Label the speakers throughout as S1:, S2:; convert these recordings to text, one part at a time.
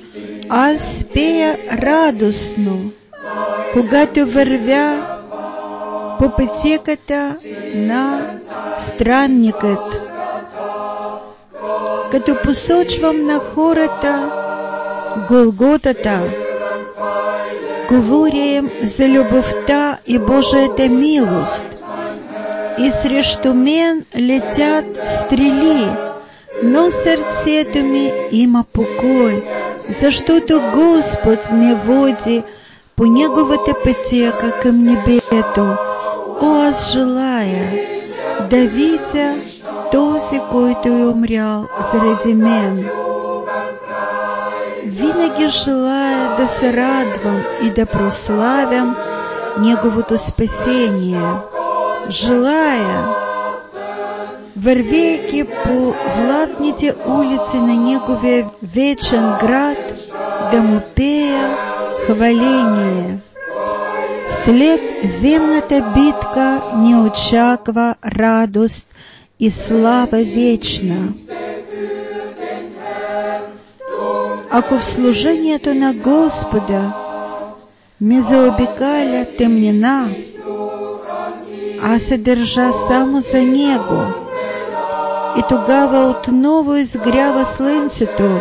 S1: аз пея радостно, когато вървя по пътеката на странникът, като посочвам на хората Голготата, говоря им за любовта и Божията милост, и срещу мен летят стрели, но сърцето ми има покой, защото Господ ме води по Неговата пътека към небето. О, аз желая да видя този, който е умрял заради мен. Винаги желая да се радвам и да прославям Неговото спасение. Желая, вървейки по златните улици на Неговия вечен град, да му пея хваление. След земната битка ни очаква радост и слава вечна. Ако в служението на Господа ме заобикаля темнина, аз се държа само за Него, и тогава отново изгрява слънцето.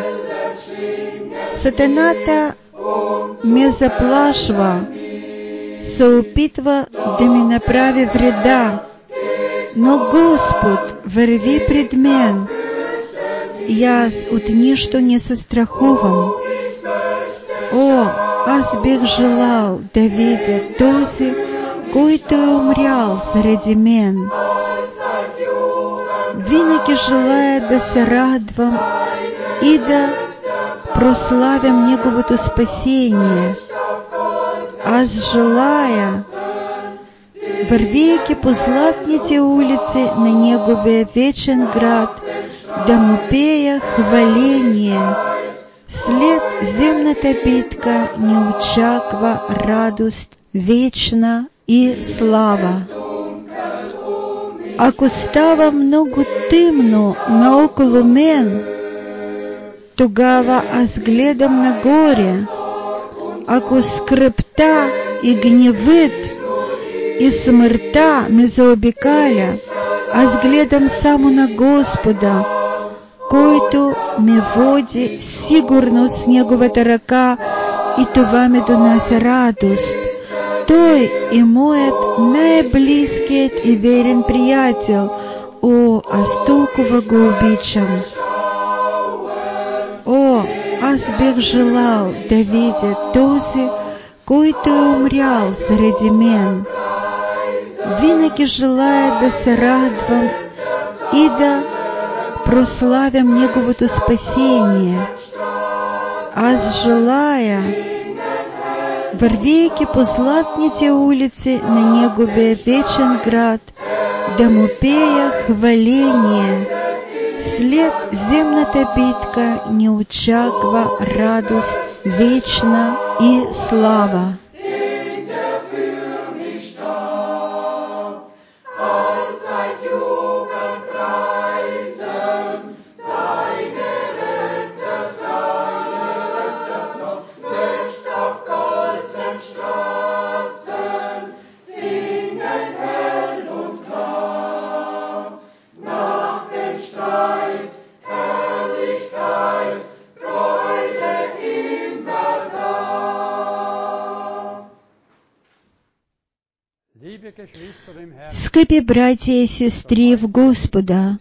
S1: Сатаната ме заплашва, се опитва да ми направи вреда, но Господ върви пред мен, и аз от нищо не се страхувам. О, аз бих желал да видя този, който е умрял заради мен. Винаги желая да се радвам и да прославям Неговото спасение. Аз желая, вървейки по златните улици на Неговия вечен град, да му пея хваление. След земната битка ни очаква радост вечна и слава. Ако става много тъмно наоколо мен, тогава аз гледам нагоре. Ако скръбта и гневът и смъртта ме заобикаля, аз гледам само на Господа, който ме води сигурно с Неговата ръка, и това ми донася радост. Той е моят най-близкият и верен приятел. О, аз толкова го обичам. О, аз бих желал да видя този, който е умрял заради мен. Винаги желая да се радвам и да прославям Неговото спасение. Аз желая, вървейки по златните улици на Неговия вечен град, да му пея хваление. След земната битка ни очаква радост вечна и слава. Скъпи братя и сестри в Господа,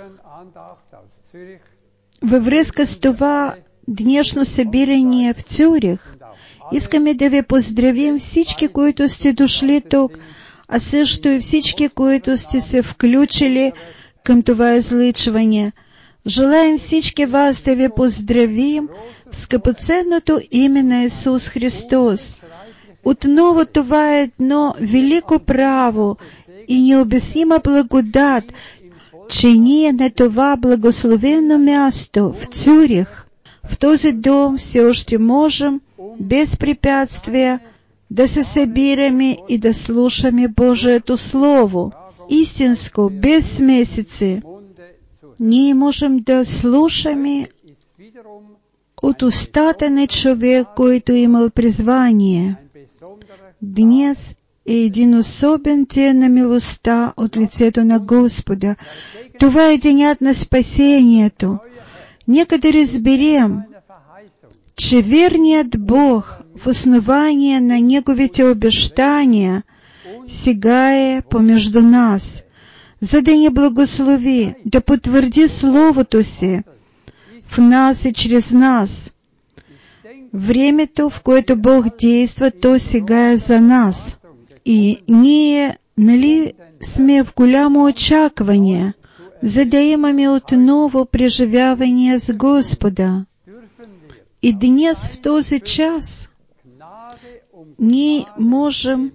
S1: във връзка с това днешно събиране в Цюрих, искаме да ви поздравим всички, които сте дошли тук, а също и всички, които сте се включили към това излъчване. Желаем всички вас да ви поздравим в скъпоценното име на Исус Христос. Отново това е едно велико право и необяснима благодат, че ние на това благословено място в Цюрих, в този дом все още можем без препятствия да се събираме и да слушаме Божието Слово, истинско, без смесици. Ние можем да слушаме от устата на човек, който имал призвание. Днес е един особен ден на милостта от лицето на Господа. Това е денят на спасението. Нека да разберем, че верният Бог в основание на Неговите обещания сега е помежду нас, за да ни благослови, да потвърди Словото си в нас и чрез нас. Времето, в което Бог действа, то сега е за нас. И ние, сме в голямо очакване, за да имаме отново преживяване с Господа. И днес, в този час, ние можем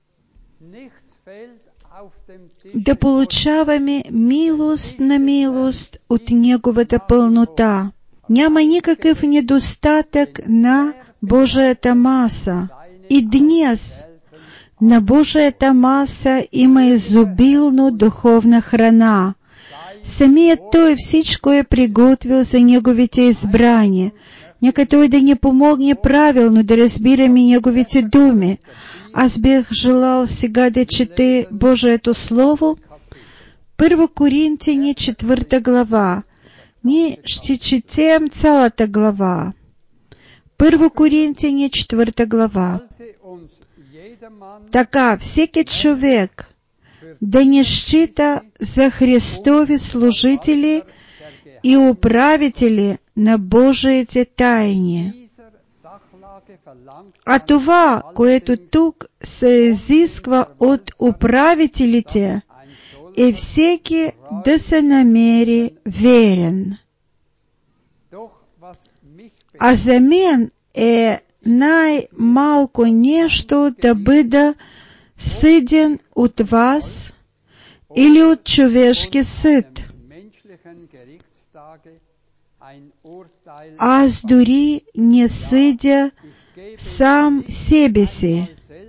S1: да получаваме милост на милост от Неговата пълнота. Няма никакъв недостатък на Божията маса. И днес на Божията маса има изобилно духовна храна. Самият Той всичко е приготвил за Неговите избрания. Нека Той да ни помогне правилно да разбираме Неговите думи. Аз бих желал сега да чете Божието Слово. 1 Коринтияни 4 глава. Ние ще четем цялата глава. 1 Коринтияни 4 глава. Така, всеки човек да не счита за Христови служители и управители на Божиите тайни. А това, което тук се изисква от управителите, е всеки да се намери верен. А за мен е най-малко нещо да бъда съден от вас или от човешки съд. Аз дори не съдя сам себе си.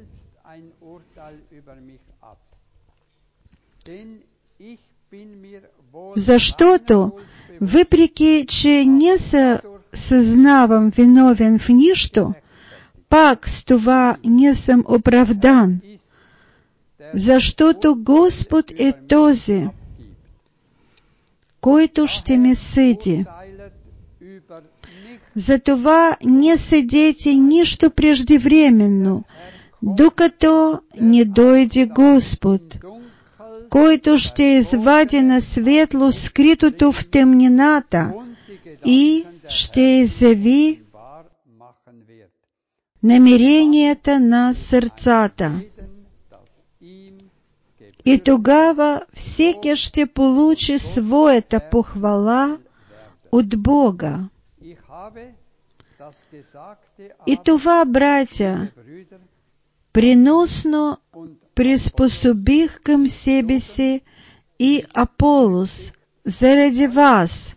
S1: Защото, въпреки че не се съзнавам виновен в нищо, пак с това не съм оправдан, защото Господ е този, който ще ме съди. Затова не съдете нищо преждевременно, докато не дойде Господ, който ще извади на светло скритото в темнината и ще изяви намеренията на сърцата. И тогава всеки ще получи своята похвала от Бога. И това, братя, приносно приспособих към себе си и Аполос заради вас,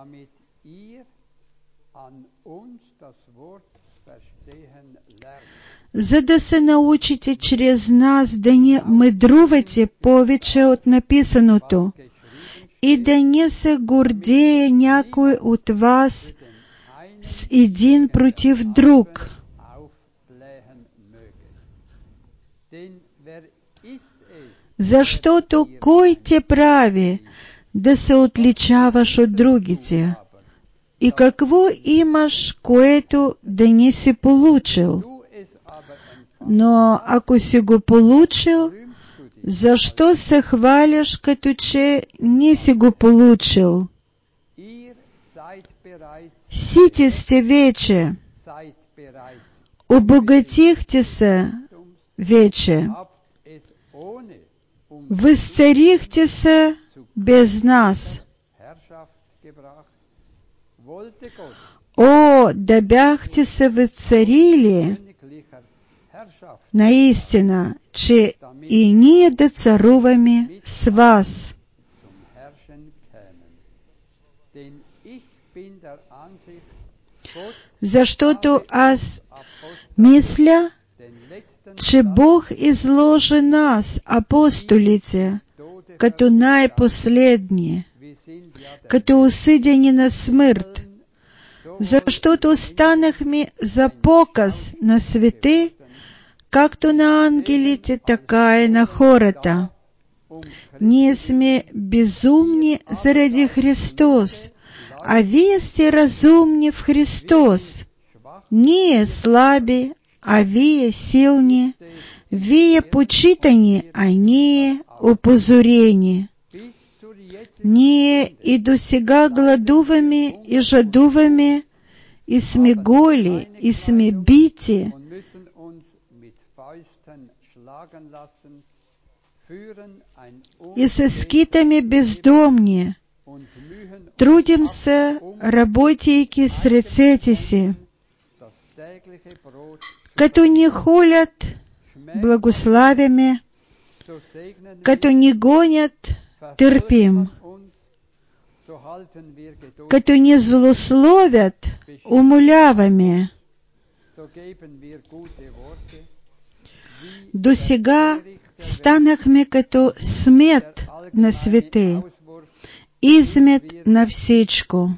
S1: за да се научите чрез нас да не мъдрувате повече от написаното и да не се гордее някой от вас с един против друг. Защото кой те прави да се отличаваш от другите? И какво имаш, което да не си получил? Но ако си го получил, защо се хваляш, като че не си го получил? Сити сте вече, обогатихте се вече, възцарихте се без нас. О, да бяхте се възцарили, наистина, че и ние да царуваме с вас. Защото аз мисля, че Бог изложи нас, апостолите, като най-последни, като осъдени на смърт, за что-то станахме за показ на свете, както на ангелите, така и на хората. Ние сме безумни заради Христос, а вие сте разумни в Христос. Ние слаби, а вие силни, вие почитани, а ние опозорени. Ние и досега гладуваме и жадуваме, и сме голи, и сме бити, и со скитами бездомни, трудимся, работейки с ръцете си, като ни хулят, благославяме, като ни гонят, търпим, като ни злословят, умоляваме. Досега станахме като смет на свете, измет на всичко.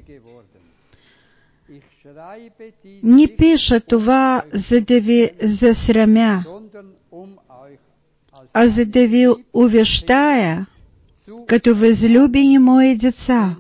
S1: Не пиша това, за да ви засрамя, а за да ви увещая, като възлюбени мои деца.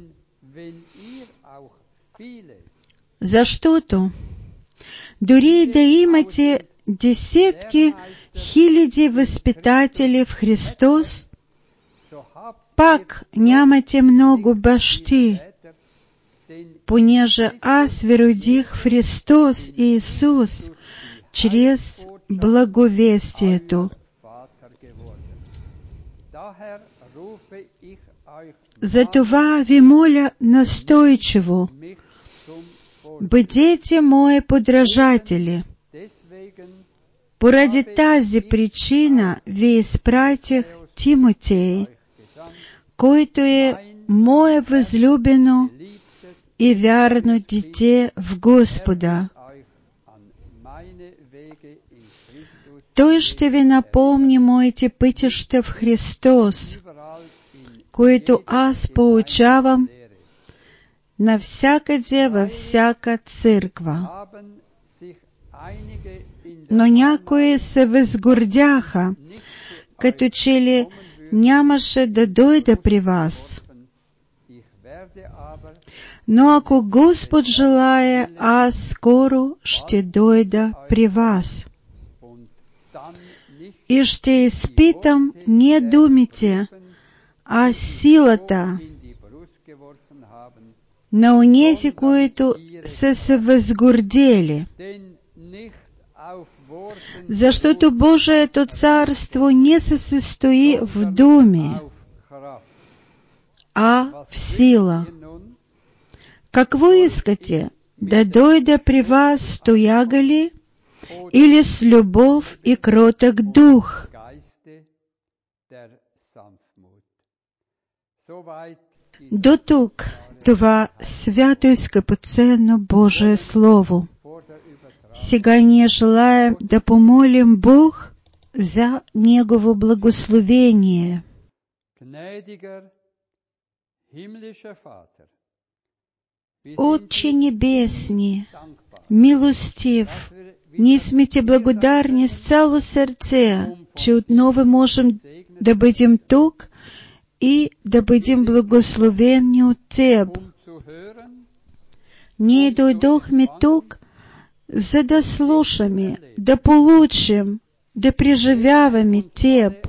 S1: Защото дори да имате десетки хиляди възпитатели в Христос, пак нямате много бащи, понеже аз веродих в Христос Иисус чрез благовестието. Затова ви моля настойчиво, бъдете мои подражатели. Поради тази причина ви изпратих Тимотей, който е мое възлюбено и вярно дете в Господа. Той ще ви напомни моите пътища в Христос, които аз поучавам навсякъде във всяка църква. Но някои се възгордяха, като че ли нямаше да дойда при вас. Но ако Господ желае, аз скоро ще дойда при вас. И ще изпитам не думите, а силата на онези, които са се възгордели. Защото Божието царство не се състои в думе, а в сила. Какво искате? Да дойда при вас с тояга ли, или с любов и кротък дух? До тук това свято и скъпоценно Божие Слово. Сега ние желаем да помолим Бог за Негово благословение. Отче Небесни, милостив, ние сме Ти благодарни с цяло сърце, че отново можем да бъдем тук и да бъдем благословени от Теб. Ние дойдохме тук, за да слушаме, да получим, да преживяваме Теб.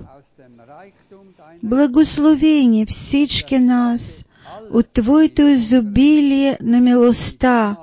S1: Благословени всички нас от Твоето изобилие на милостта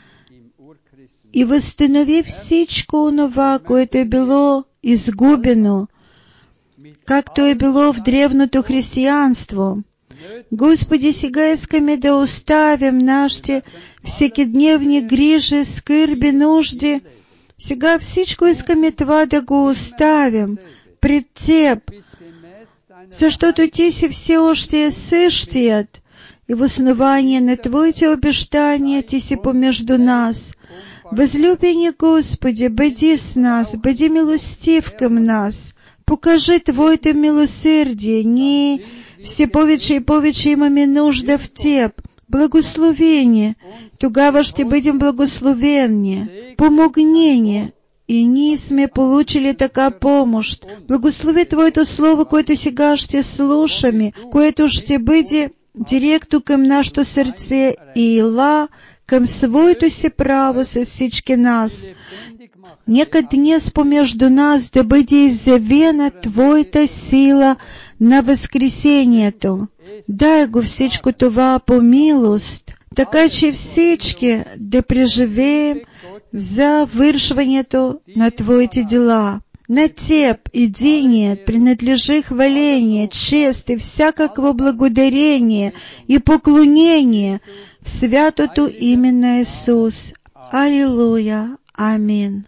S1: и възстанови всичко онова, което е било изгубено, както е било в древното християнство. Господи, сега искаме да оставим нашите всекидневни грижи, скърби, нужди. Сега всичко искаме това да го оставим пред Теб, защото Ти си все още същият и в основание на Твоите обещания Ти си помежду нас. Възлюбени Господи, бъди с нас, бъди милостив към нас. Покажи Твоето милосърдие. Ние все повече и повече имаме нужда в Теб. Благословение. Тогава ще бъдем благословени. Помогнение. И ние сме получили така помощ. Благослови Твоето Слово, което сега ще слушаме, което ще бъде директно към нашето сърце и ила към своето си право с всички нас. Нека днес помежду нас да бъде изявена Твоята сила на възкресението. Дай го всичко това по милост, така че всички да преживеем завършването на Твоите дела. На Теб единият принадлежи хваление, чест и всякакво благодарение и поклонение в святото име на Исус. Аллилуйя. Амин.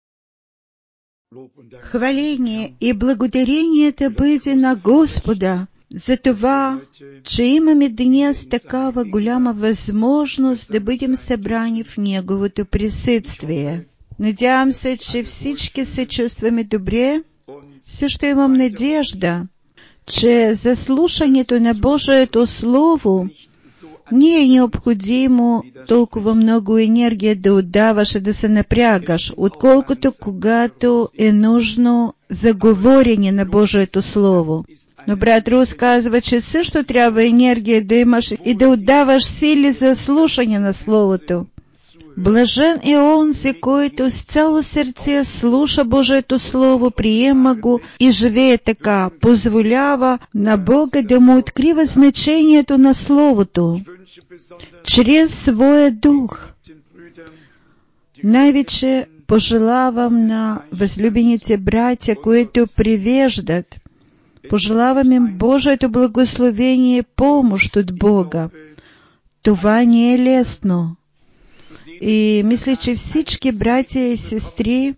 S1: Хваление и благодарение да бъде на Господа за това, че имаме днес такава голяма възможност да бъдем събрани в Неговото присъствие. Надявам се, че всички се чувстваме добре. Също имам надежда, че за слушането на Божието Слово не е необходимо толкова много енергия да отдаваш и да се напрягаш, отколкото когато е нужно за говорене на Божието Слово. Но брат Рус казва, че също трябва енергия да имаш и да отдаваш сили за слушане на Словото. Блажен е онзи, който с цяло сърце слуша Божието Слово, приема го и живее така, позволява на Бога да му открива значението на Словото чрез своя дух. Най-вече пожелавам на възлюбените братя, които превеждат, пожелавам им Божието благословение и помощ от Бога. Това не е лесно. И мисля, че всички братя и сестри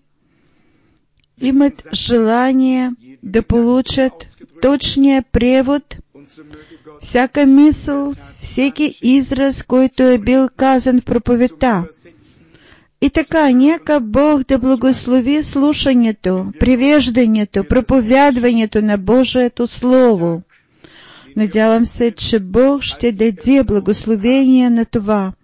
S1: имат желание да получат точния превод, всяка мисъл, всеки израз, който е бил казан в проповедта. И така, нека Бог да благослови слушането, превеждането, проповядването на Божието Слово. Надявам се, че Бог ще даде благословение на това.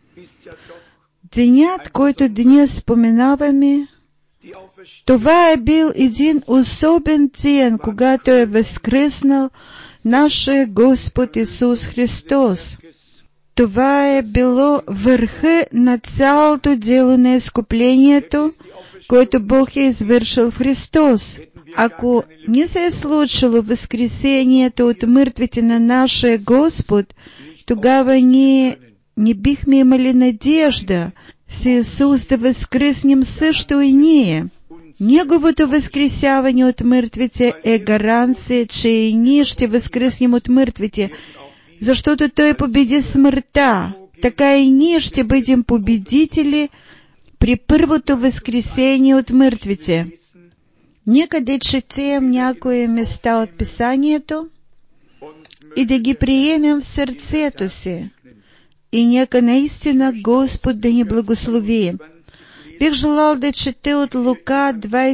S1: Денят, който днес споменаваме, това е бил един особен ден, когато е възкръснал нашия Господ Исус Христос. Това е било върха на цялото дело на изкуплението, което Бог е извършил в Христос. Ако не се е случило възкресението от мъртвите на нашия Господ, тогава ние не бихме имали надежда с Исус да възкръснем също и ние. Неговото възкресяване от мъртвите е гаранция, че и ние ще възкръснем от мъртвите, защото Той победи смъртта. Така и ние ще бъдем победители при първото възкресение от мъртвите. Нека да четем някои места от Писанието и да ги приемем в сърцето си. И нека наистина Господ да ни благослови. Бих желал да чета от Лука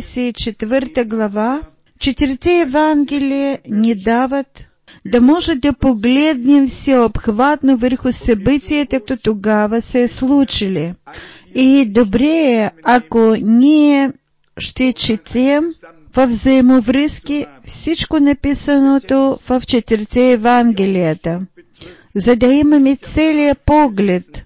S1: 24 глава. 4 Евангелия ни дават да може да погледнем всеобхватно върху събитията, които тогава се е случили. И добре е, ако ние ще четем във взаимовръзки всичко написаното в 4 Евангелията, за да имаме целия поглед.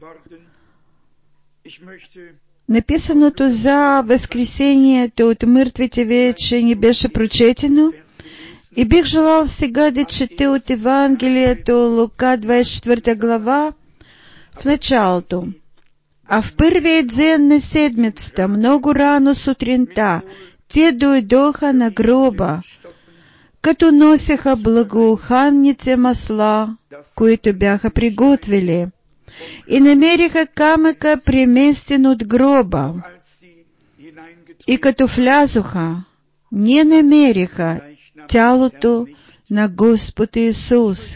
S1: Написаното за възкресението от мъртвите вече ни беше прочетено и бих желал сега да чета от Евангелието Лука 24 глава в началото. А в първият ден на седмицата, много рано сутринта, те дойдоха на гроба, като носеха благоуханните масла, които бяха приготвили, и намериха камъка преместен от гроба. И като влязоха, не намериха тялото на Господ Исус.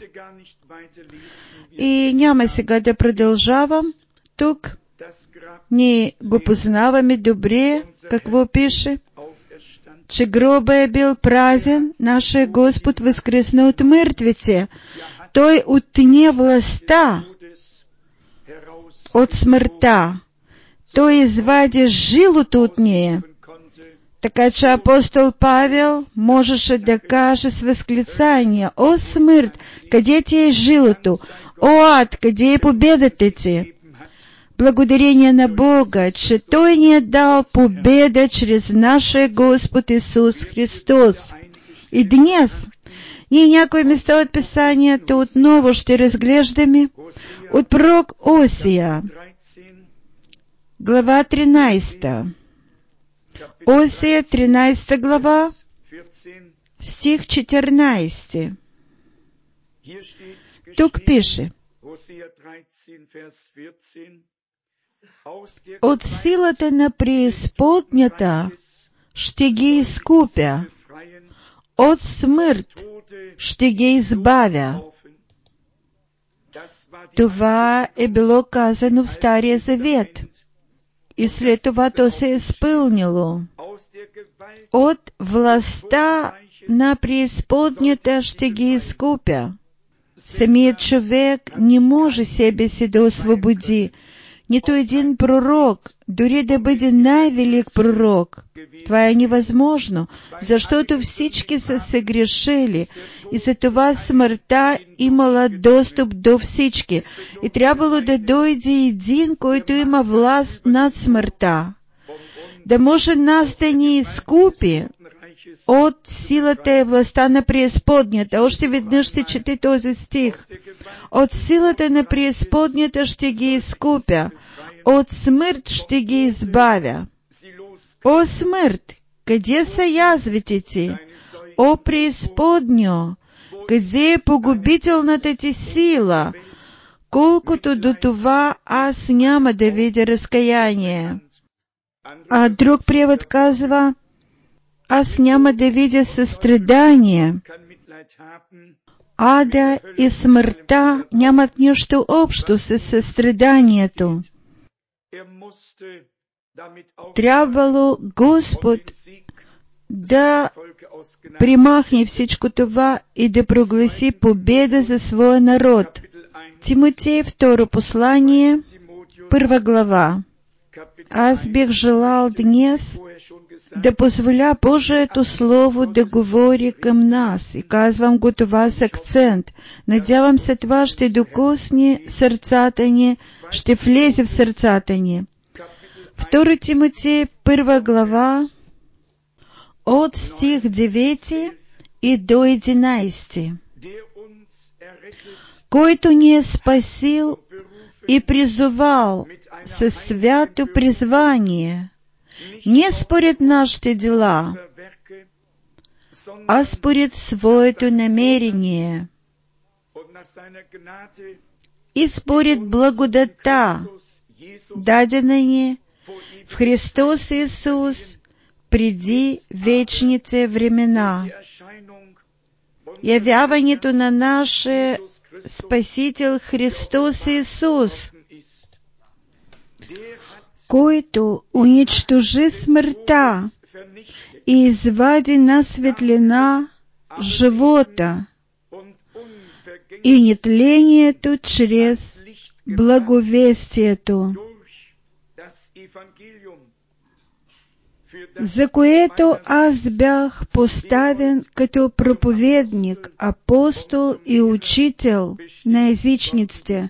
S1: И няма сега да продължавам. Тук ние го познаваме добре, какво пише, че гроба е бил празен, нашия Господ възкръсна от мъртвите. Той отне властта от смъртта, той извади жилото от нея. Така че апостол Павел можеше да каже с възклицание: «О смърт, къде ти е жилото? О ад, къде е победата ти?» Благодарение на Бога, че Той ни е дал победа чрез нашия Господ Исус Христос. И днес ние някои места от Писанието отново ще разглеждаме от пророк Осия, глава 13. Осия, 13 глава, стих 14. Тук пише: «От силата на преизподнята ще ги изкупя, от смърт ще ги избавя». Това е било казано в Стария Завет. И след това то се е изпълнило. От властта на преизподнята ще ги изкупя. Самият човек не може себе си да освободи. Нито един пророк, дори да бъде най-велик пророк. Това е невъзможно, защото всички са се грешили и за това смъртта имала достъп до всички. И трябвало да дойде един, който има власт над смъртта, да може нас да ни изкупи от силата и властта на преизподнята. Още веднъж ще чете този стих. От силата на преизподнята ще ги изкупя, от смърт ще ги избавя. О смърт, къде са язвите ти? О преизподньо, къде е погубителната ти сила? Колкото до това аз няма да видя разкаяние. А друг превод казва: аз няма да видя състрадание. Ада и смъртта нямат нищо общо с състраданието. Трябвало Господ да примахне всичко това и да прогласи победа за своя народ. Тимотей, 2 послание, 1 глава. Аз бих желал днес да позволя Божието Слово да говори към нас. И казвам го това с акцент. Надявам се, това ще докосне сърцата ни, ще влезе в сърцата ни. 2 Тимотей, 1 глава, от стих 9 и до 11. Който ни е спасил и призовал със свято призвание, не според нашите дела, а според своето намерение и според благодата, дадена ни в Христос Исус преди вечните времена. Явяването на нашия Спасител Христос Исус, който унищожи смъртта и извади на светлина живота и нетлението чрез благовестието, за което аз бях поставен като проповедник, апостол и учител на езичниците.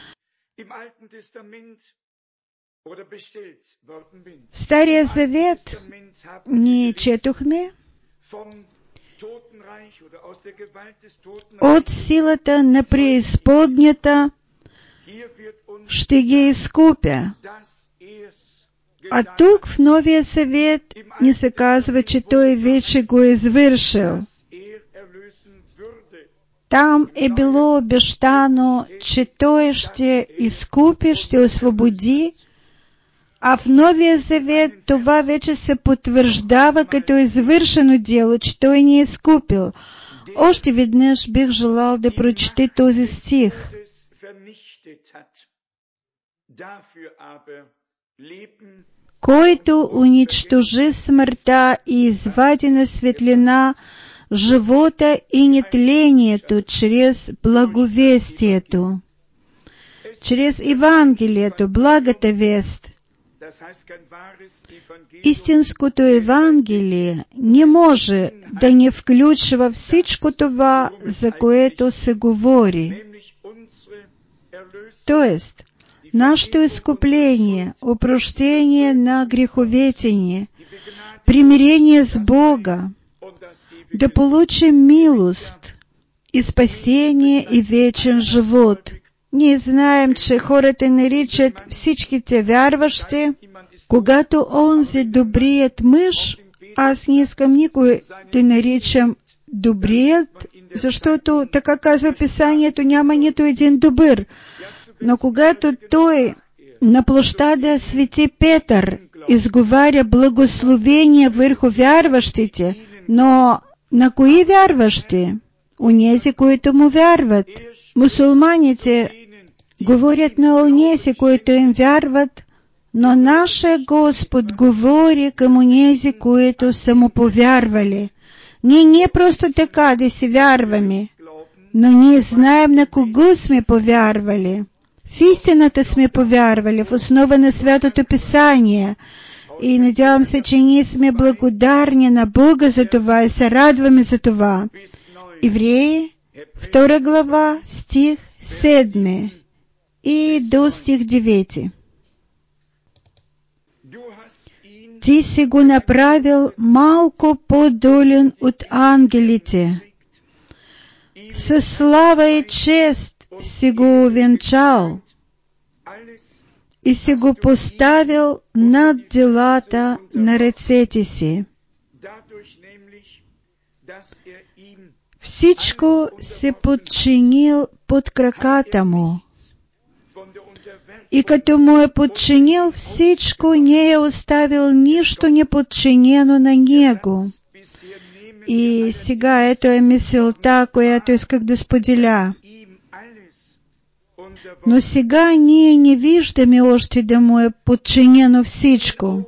S1: В Стария Завет ние четохме от силата на преизподнята ще ги изкупя. А тук в Новия Завет ни се казва, че Той вече го е извършил. Там е било обещано, че Той ще изкупи, ще освободи, а в Новия Завет това вече се потвърждава като извършено дело, че Той ни е изкупил. Още веднъж бих желал да прочете този стих. Който унищожи смъртта и извади на светлина живота и нетлението чрез благовестието. чрез Евангелието, благата вест. Истинското Евангелие не може да не включва всичко това, за което се говори. Тоест, нашето изкупление, опрощение на греховете ни, примирение с Бога, да получим милост и спасение и вечен живот. Ние знаем, че хората наричат всичките вярващи, когато онзи добрият мъж, аз не искам никой да наричам добрият, защото, така казва Писанието, няма нито един добър. Но когато той на площада Свети Петър изговаря благословение върху вярващите, но на кои вярващи? Онези, които му вярват. Мусулманите говорят на онези, които им вярват, но нашия Господ говори към онези, които са му повярвали. Ние не просто така да си вярваме, но ние знаем на кого сме повярвали. В истината сме повярвали, в основа на Святото Писание. И надявам се, че ние сме благодарни на Бога за това и се радваме за това. Евреи, 2 глава, стих 7 и до стих 9. Ти си го направил малко по-долен от ангелите. Със слава и чест си го увенчал и си го поставил над делата на ръцете си. Всичко се подчинил под краката му. И като му е подчинил всичко, не е оставил нищо неподчинено на него. И сега ето е мисълта, която исках да споделя. Но сега ние не виждаме още да му е подчинено всичко.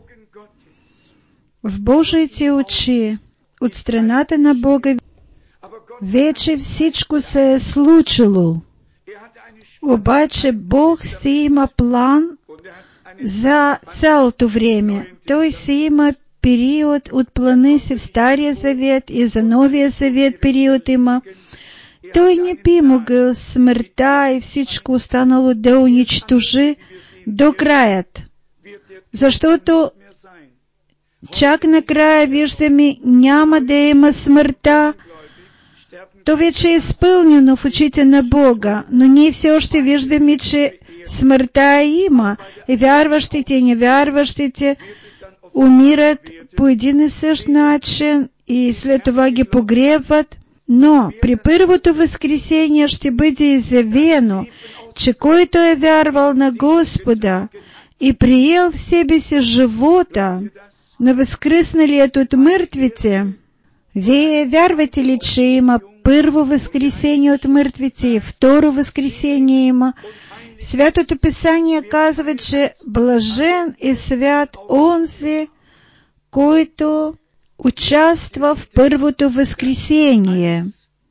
S1: В Божиите очи, от страната на Бога, вече всичко се е случило. Обаче Бог си има план за цялото време. Той си има период от плана си в Стария Завет и за Новия Завет период има. Той не би могъл смъртта и всичко останало да унищожи до краят. Защото чак накрая виждаме, няма да има смъртта. То вече е изпълнено в очите на Бога, но ние все още виждаме, че смъртта има. И вярващите и невярващите умират по един и същ начин и след това ги погребват. Но при първото възкресение ще бъде изявено, че който е вярвал на Господа и приел в себе си живота на възкръсналият от мъртвите, вие вярвате ли, че има първо възкресение от мъртвите и второ възкресение има? Святото Писание казва, че блажен и свят онзи, който участва в първото възкресение.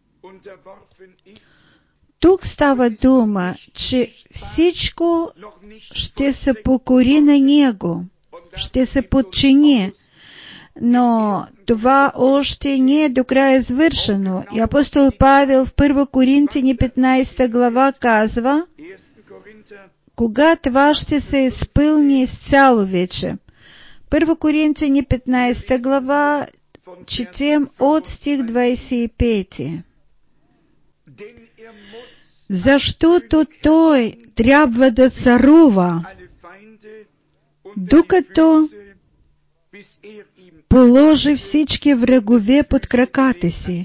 S1: Тук става дума, че всичко ще се покори на Него, ще се подчини. Но това още не е до края извършено. И апостол Павел в 1 Коринтяни 15 глава казва, кога това ще се изпълни изцяло вече. 1 Коринтяни 15 глава, четем от стих 25. Защото той трябва да царува, докато положи всички врагове под краката си.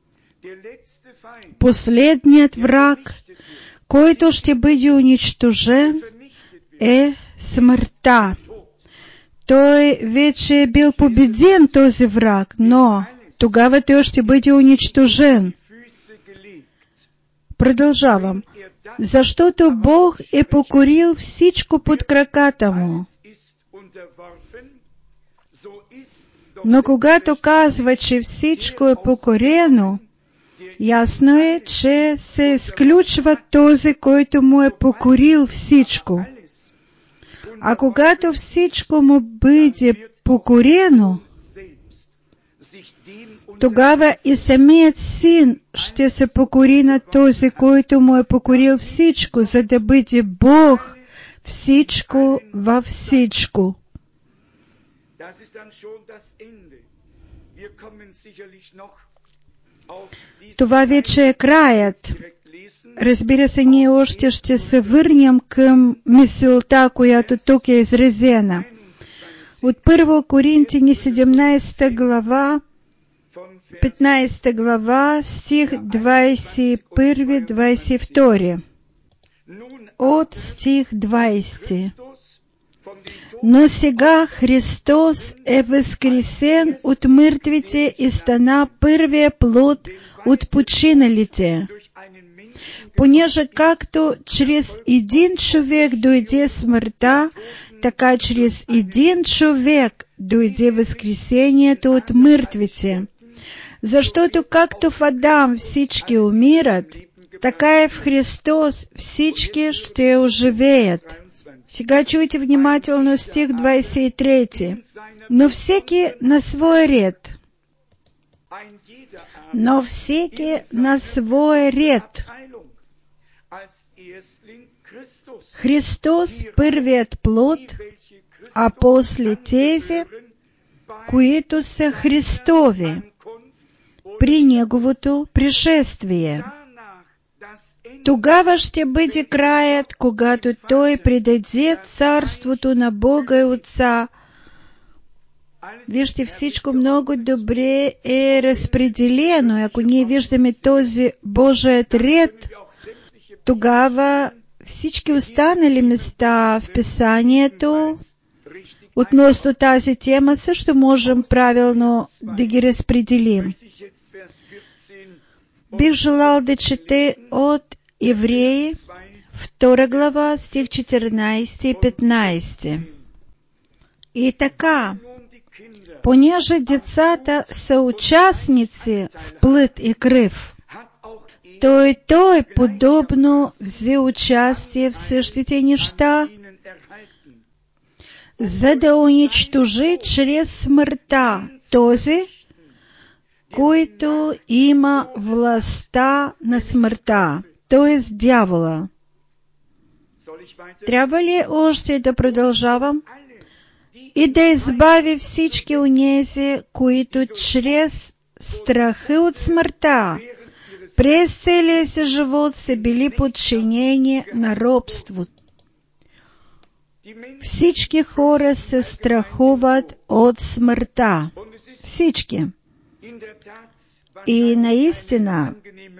S1: Последният враг, който ще бъде унищожен, е смъртта. Той вече е бил победен, този враг, но тогава той ще бъде унищожен. Продължавам. Защото Бог е покорил всичко под краката му. Но когато казва, че всичко е покорено, Ясно е, че се изключва този, който му е покорил всичко. А когато всичко му бъде покорено, тогава и самият Син ще се покори на този, който му е покорил всичко, за да бъде Бог всичко във всичко. Това вече е краят. Разбира се, ние още ще се върнем към мисълта, която тук е изразена. От 1 Коринтини 17 глава, 15 глава, стих 21-22. От стих 20. Но сега Христос е възкресен от мъртвите и стана първия плод от починалите. Понеже както чрез един човек дойде смъртта, така чрез един човек дойде възкресението от мъртвите. Защото както в Адам всички умират, така и в Христос всички ще оживеят. Сега чуйте внимателно стих 23. Но всеки на свой ред. Но всеки на свой ред. Христос първият плод, а после тези, които са Христови, при Неговото пришествие. Тогава ще бъде краят, когато Той предаде царството на Бога и Отца. Вижте, всичко много добре е разпределено. Ако ние виждаме този Божият ред, тогава всички останали места в Писанието относно тази тема също можем правилно да ги разпределим. Бих желал да чете от Евреи 2 глава, стих 14 и 15. И така, понеже децата са участници в плът и кръв, то и той подобно взе участие в същите неща, за да унищожи чрез смъртта този, който има властта на смъртта, т.е. дявола. Трябва ли още да продължавам? И да избави всички онези, които чрез страха от смъртта през целия си живот са били подчинени на робство. Всички хора се страхуват от смъртта. Всички. И наистина,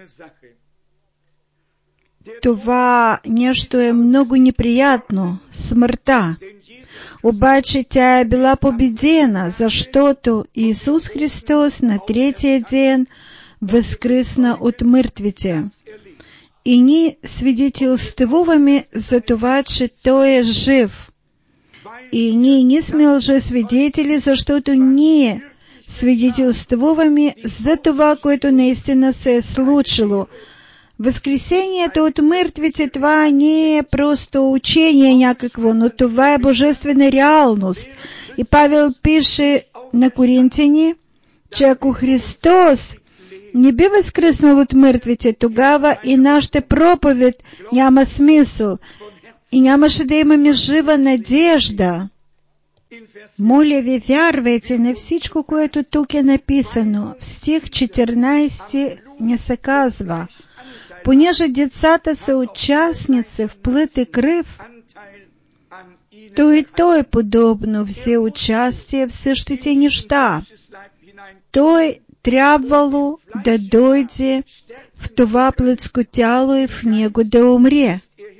S1: това нещо е много неприятно, смъртта. Обаче тя е била победена, защото Исус Христос на третия ден възкръсна от мъртвите. И ние свидетелствуваме за това, че Той е жив. И ние не сме лжесвидетели, защото ние свидетелствуваме за това, което наистина се е случило. Възкресението от мъртвите, това не е просто учение някакво, но това е божествена реалност. И Павел пише на Коринтяни, че ако Христос не би възкръснал от мъртвите, тогава и нашата проповед няма смисъл и нямаше да имаме жива надежда. Моля ви, вярвайте на всичко, което тук е написано. В стих 14 не се казва: понеже децата са участници в плът и кръв, то и той подобно взе участие в същите неща. Той трябвало да дойде в това плътско тяло и в него да умре.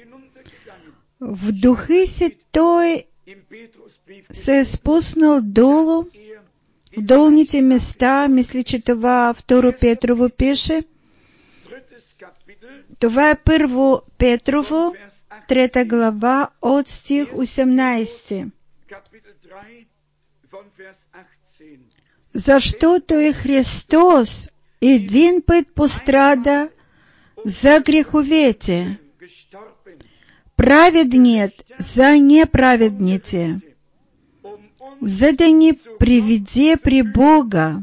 S1: В духа си той се е спуснал долу, в долните места, мисля, че това 2 Петрово пише. Това е 1 Петрово, 3 глава, от стих 18. Защото и Христос един път пострада за греховете, праведният за неправедните, за да ни приведе при Бога,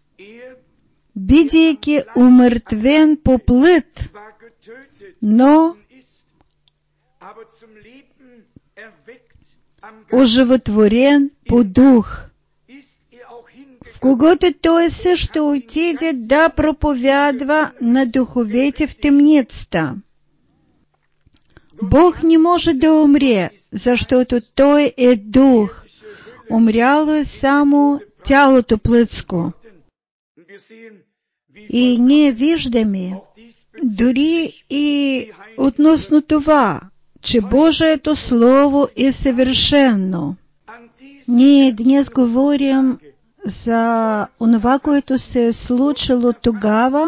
S1: бидейки умъртвен по плът, но оживотворен по дух, в когото той също отиде да проповядва на духовете в темницата. Бог не може да умре, защото Той е дух. Умряло е само тялото плътско. И ние виждаме дори и относно това, че Божието Слово е съвършено. Ние днес говорим за онова, което се е случило тогава,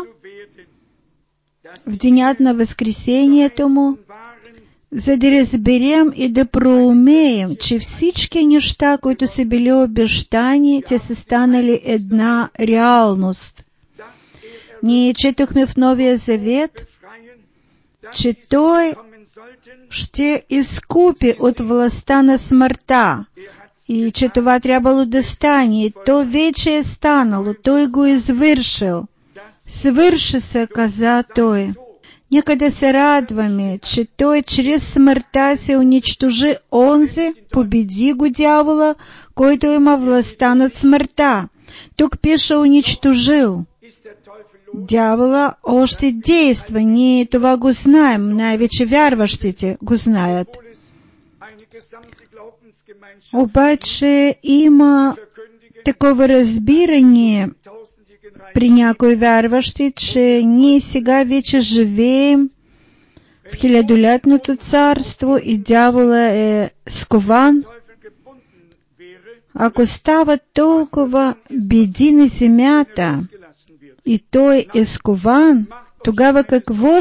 S1: в денят на Възкресението му, за да разберем и да проумеем, че всички неща, които са били обещани, те са станали една реалност. Ние четохме в Новия Завет, че Той ще изкупи от властта на смъртта и че това трябвало да стане. И то вече е станало, Той го извършил. Свърши се, каза Той. Нека да се радваме, че Той чрез смъртта се унищожи онзи, победи го дявола, който има властта над смъртта. Тук пише унищожил. Дявола още действа, ние това го знаем, най-вече вярващите го знаят. Обаче има такова разбиране при някои вярващи, че ние сега вече живеем в хилядолетното царство и дявола е скован. Ако става толкова беди на земята и той е скован, тогава какво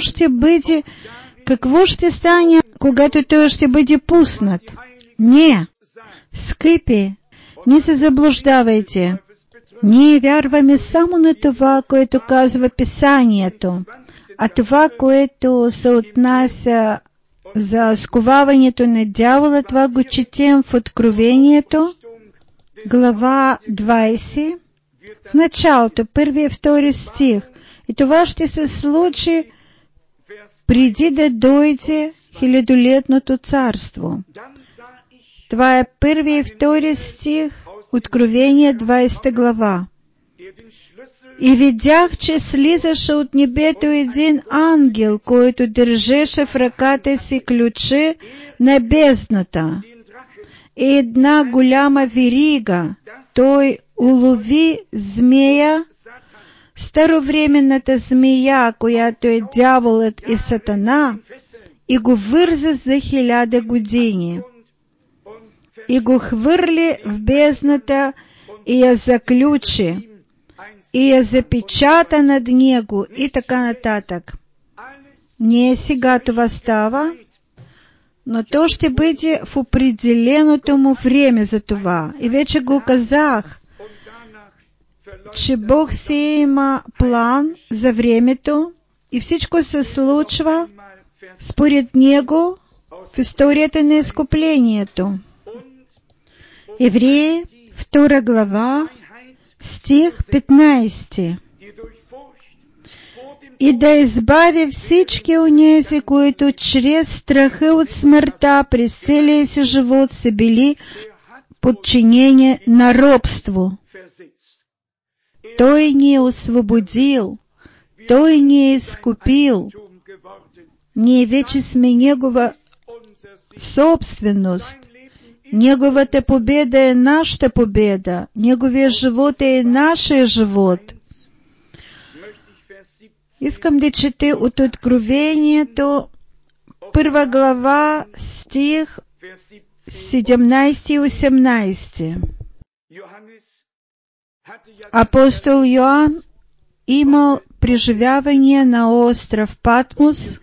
S1: ще стане, когато той ще бъде пуснат? Не, скъпи, не се заблуждавайте. Ние вярваме само на това, което казва Писанието, а това, което се отнася за сковаването на дявола, това го четем в Откровението, глава 20, в началото, 1 и 2 стих. И това ще се случи преди да дойде хилядолетното царство. Това е 1 и 2 стих, Откровение 20 глава. И видях, че слизаше от небето един ангел, който държеше в ръката си ключи на бездната и една голяма верига. Той улови змея, старовременната змея, която е дяволът и Сатана, и го върза за 1000 години. И го хвърли в бездната и я заключи, и я запечата над него, и така нататък. Не сега това става, но то ще бъде в определеното му време за това. И вече го казах, че Бог си има план за времето и всичко се случва според Него в историята на изкуплението. Евреи, 2 глава, стих 15. И да избави всички онези, които чрез страха от смъртта през целия си живот са били подчинени на робство. Той ни е освободил, Той ни е изкупил. Ние вече сме Негова собственост. Неговата победа е нашата победа. Неговия живот е нашия живот. Искам да чете от Откровението 1 глава, стих 17 и 18. Апостол Йоан имал преживяване на остров Патмос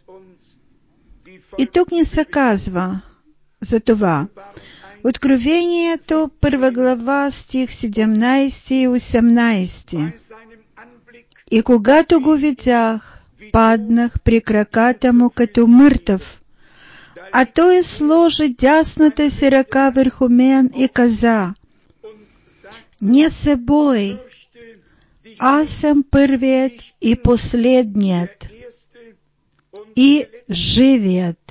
S1: и тук ни се казва за това. Откровението, 1 глава, стих 17 и 18. И когато го видях, паднах при краката му като мъртъв. А той сложи дясната си ръка върху мен и каза: не се бой, аз съм първият и последният и живият.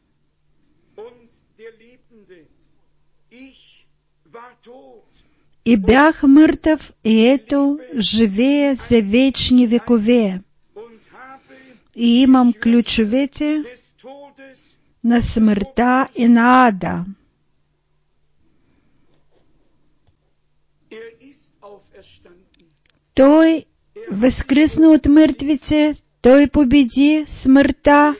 S1: И бях мъртъв, и ето живея за вечни векове. И имам ключовете на смъртта и на ада. Той възкръсна от мъртвите, той победи смъртта,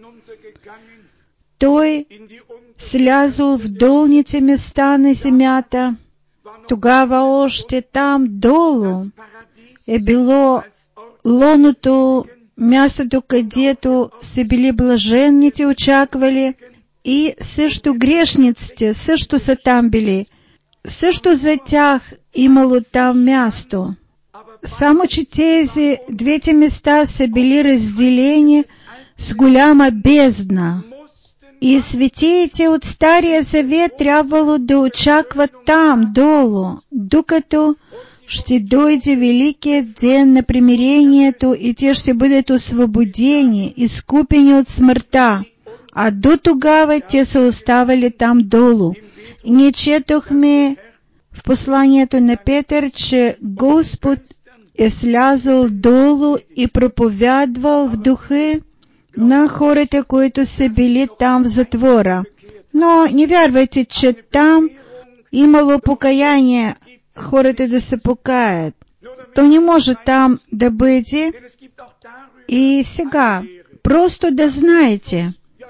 S1: той слязъл в долните места на земята. Тогава още там долу е било лоното, мястото, където са били блаженните, очаквали, и също грешниците също са там били. Също за тях имало там място. Само че тези двете места са били разделени с голяма бездна. И светиите от Стария Завет трябвало да очакват там, долу, докато ще дойде великият ден на примирението и те ще бъдат освободени, изкупени от смъртта. А до тогава те са оставали там долу. И ние четохме в посланието на Петър, че Господ е слязъл долу и проповядвал в духи на хората, които са били там в затвора. Но не вярвайте, че там имало покаяние, хората да се покаят. То не може там да бъде. И сега, просто да знаете,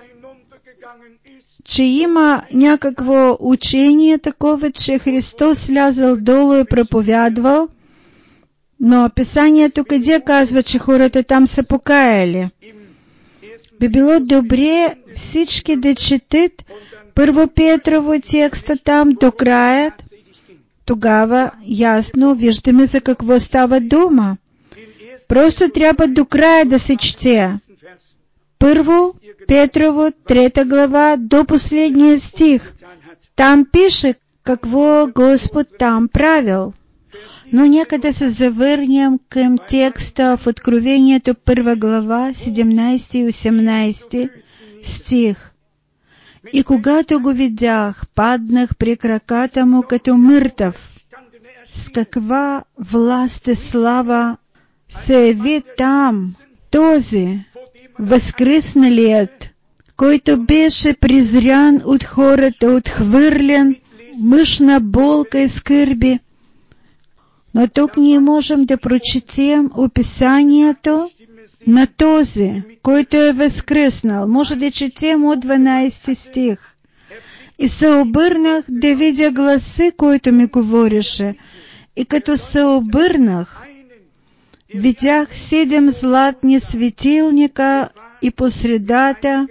S1: че има някакво учение такова, че Христос слязал долу и проповядвал, но Писанието къде казва, че хората там са покаяли? Би било добре всички да четат Първо Петрово текста там до края. Тогава ясно виждаме за какво става дума. Просто трябва до края да се чете. Първо Петрово, 3 глава, до последния стих. Там пише какво Господ там правил. Но нека да се завърнем към текста в Откровението 1 глава, 17 и 18 стих. И когато го видях, паднах при краката му като мъртъв. С каква власт и слава се яви там този възкръсналият, който беше презрян от хората, отхвърлен, мъжна болка и скърби. Но тук ние можем да прочетем описанието на този, който е възкръснал. Може да четем от 12 стих. И се обърнах да видя гласа, който ми говореше. И като се обърнах, видях 7 златни светилника и по средата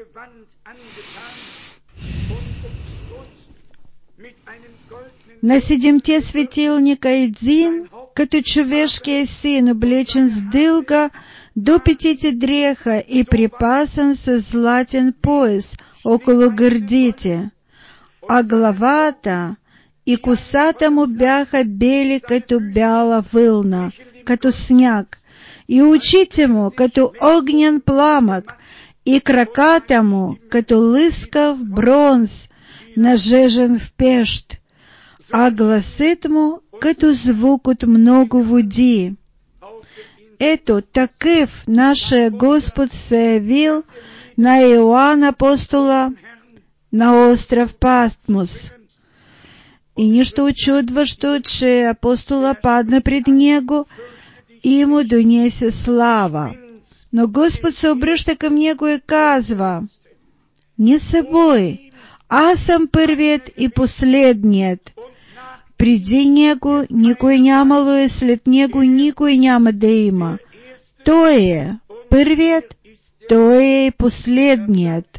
S1: на 7 светилника един, като човешкия син, облечен с дълга до 5 дреха и припасан с златен пояс около гърдите, а главата и косата му бяха бели като бяла вълна, като сняг, и очите му като огнен пламък, и краката му като лъскав бронз, нажежен в пещ, а гласът му като звук от много води. Ето такъв нашия Господ се явил на Иоанн апостола на остров Патмос. И нищо очудващо, че апостола падна пред него и му донесе слава. Но Господ се обръща към него и казва: не се бой, аз съм първият и последният. Преди него никой нямало и след него никой няма да има. Той е първият, той е и последният.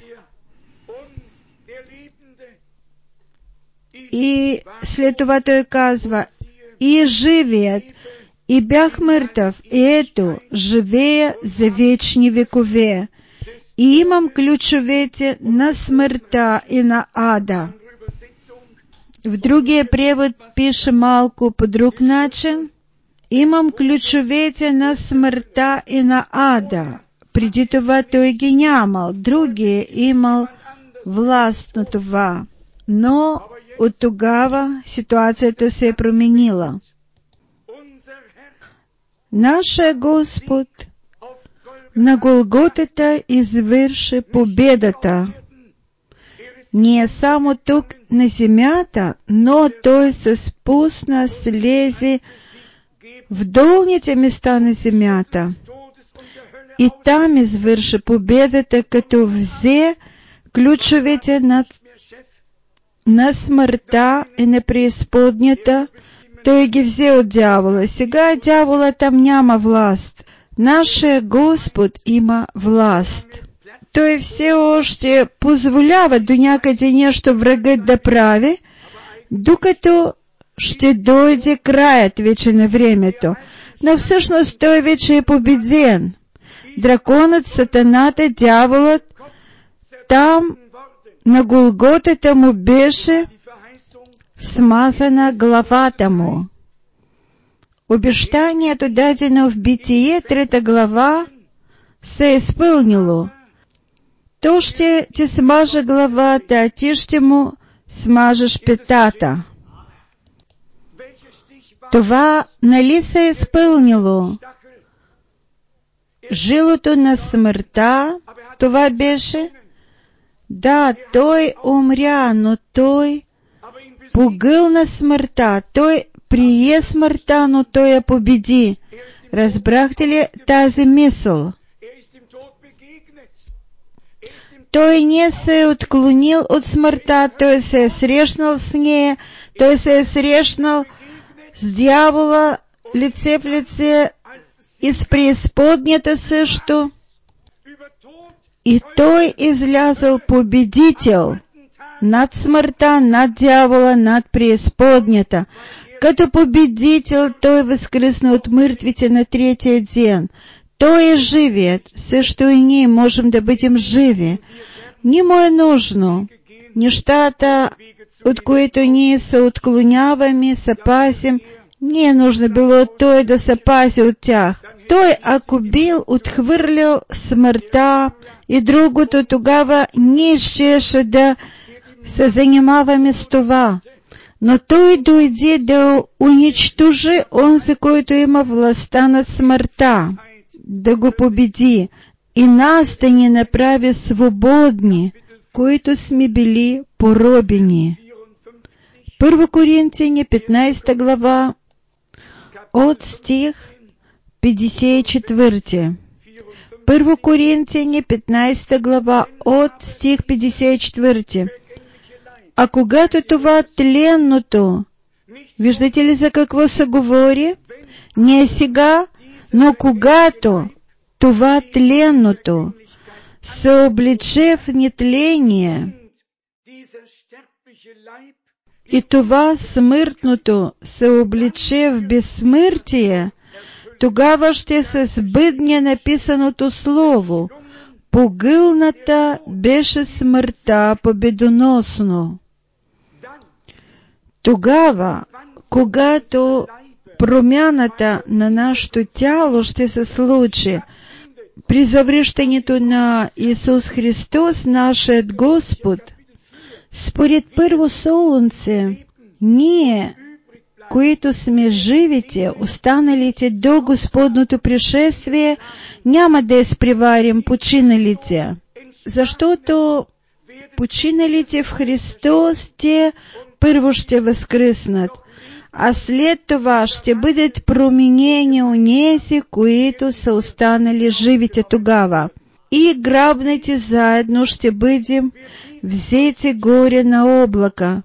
S1: И след това той казва: и живият, и бях мъртъв, и ето, живея за вечни векове, и имам ключовете на смъртта и на ада. В другия превод пише малко по друг начин. Имам ключовете на смъртта и на ада. Преди това той ги нямал, другия имал власт на това. Но от тогава ситуацията се е променила. Нашия Господ на Голготата извърши победата. Не само тук на земята, но Той се спусна, слезе в долните места на земята. И там извърши победата, като взе ключовете на смъртта и на преизподнята. Той ги взе от дявола. Сега дявола там няма власт. Нашия Господ има власт. Той все още позволява до някъде нещо врагът да прави, докато ще дойде краят вече на времето. Но всъщност той вече е победен. Драконът, сатаната, дяволът, там на Голготата му беше смазана главата му. Обещанието, дадено в Битие, 3 глава, се е изпълнило. То ще ти смаже главата, а ти ще му смажеш петата. Това нали се е изпълнило? Жилото на смъртта, това беше? Да, той умря, но той погълна смъртта. Той прие смъртта, но той я победи. Разбрахте ли тази мисъл? Той не се е отклонил от смъртта, той се е срещнал с нея, той се е срещнал с дявола лице в лице и с преизподнята също. И той излязъл победител над смъртта, над дявола, над преизподнята. Като победител той възкръсна от мъртвите на 3-я ден. Той е живият, също и ние можем да бъдем живи. Не му е нужно нещата, от които ние се отклоняваме, се пасим, не е нужно било той да се пази от тях. Той, ако бил отхвърлял смъртта и другото, тогава ние щеше да се занимаваме с това. Но той дойде да унищожи онзи, който има властта над смъртта, да го победи и нас да ни направи свободни, които сме били поробени. 1 Коринтияни 15 глава от стих 54. 1 Коринтияни 15 глава от стих 54. А когато това тленното, виждате ли за какво се говори? Не сега, но когато това тленното се облече в нетление и това смъртното се облече в безсмъртие, тогава ще се сбъдне написаното слово: погълната беше смъртта победоносно. Тогава, когато промяната на нашето тяло ще се случи при завръщането на Исус Христос, нашият Господ, според Първо Солунце, ние, които сме живите, останалите до Господното пришествие, няма да изпреварим починалите, защото починалите в Христос, те първо ще възкръснат, а след това ще бъдат променени онези, които са останали живите тогава. И грабните заедно ще бъдем взети горе на облака.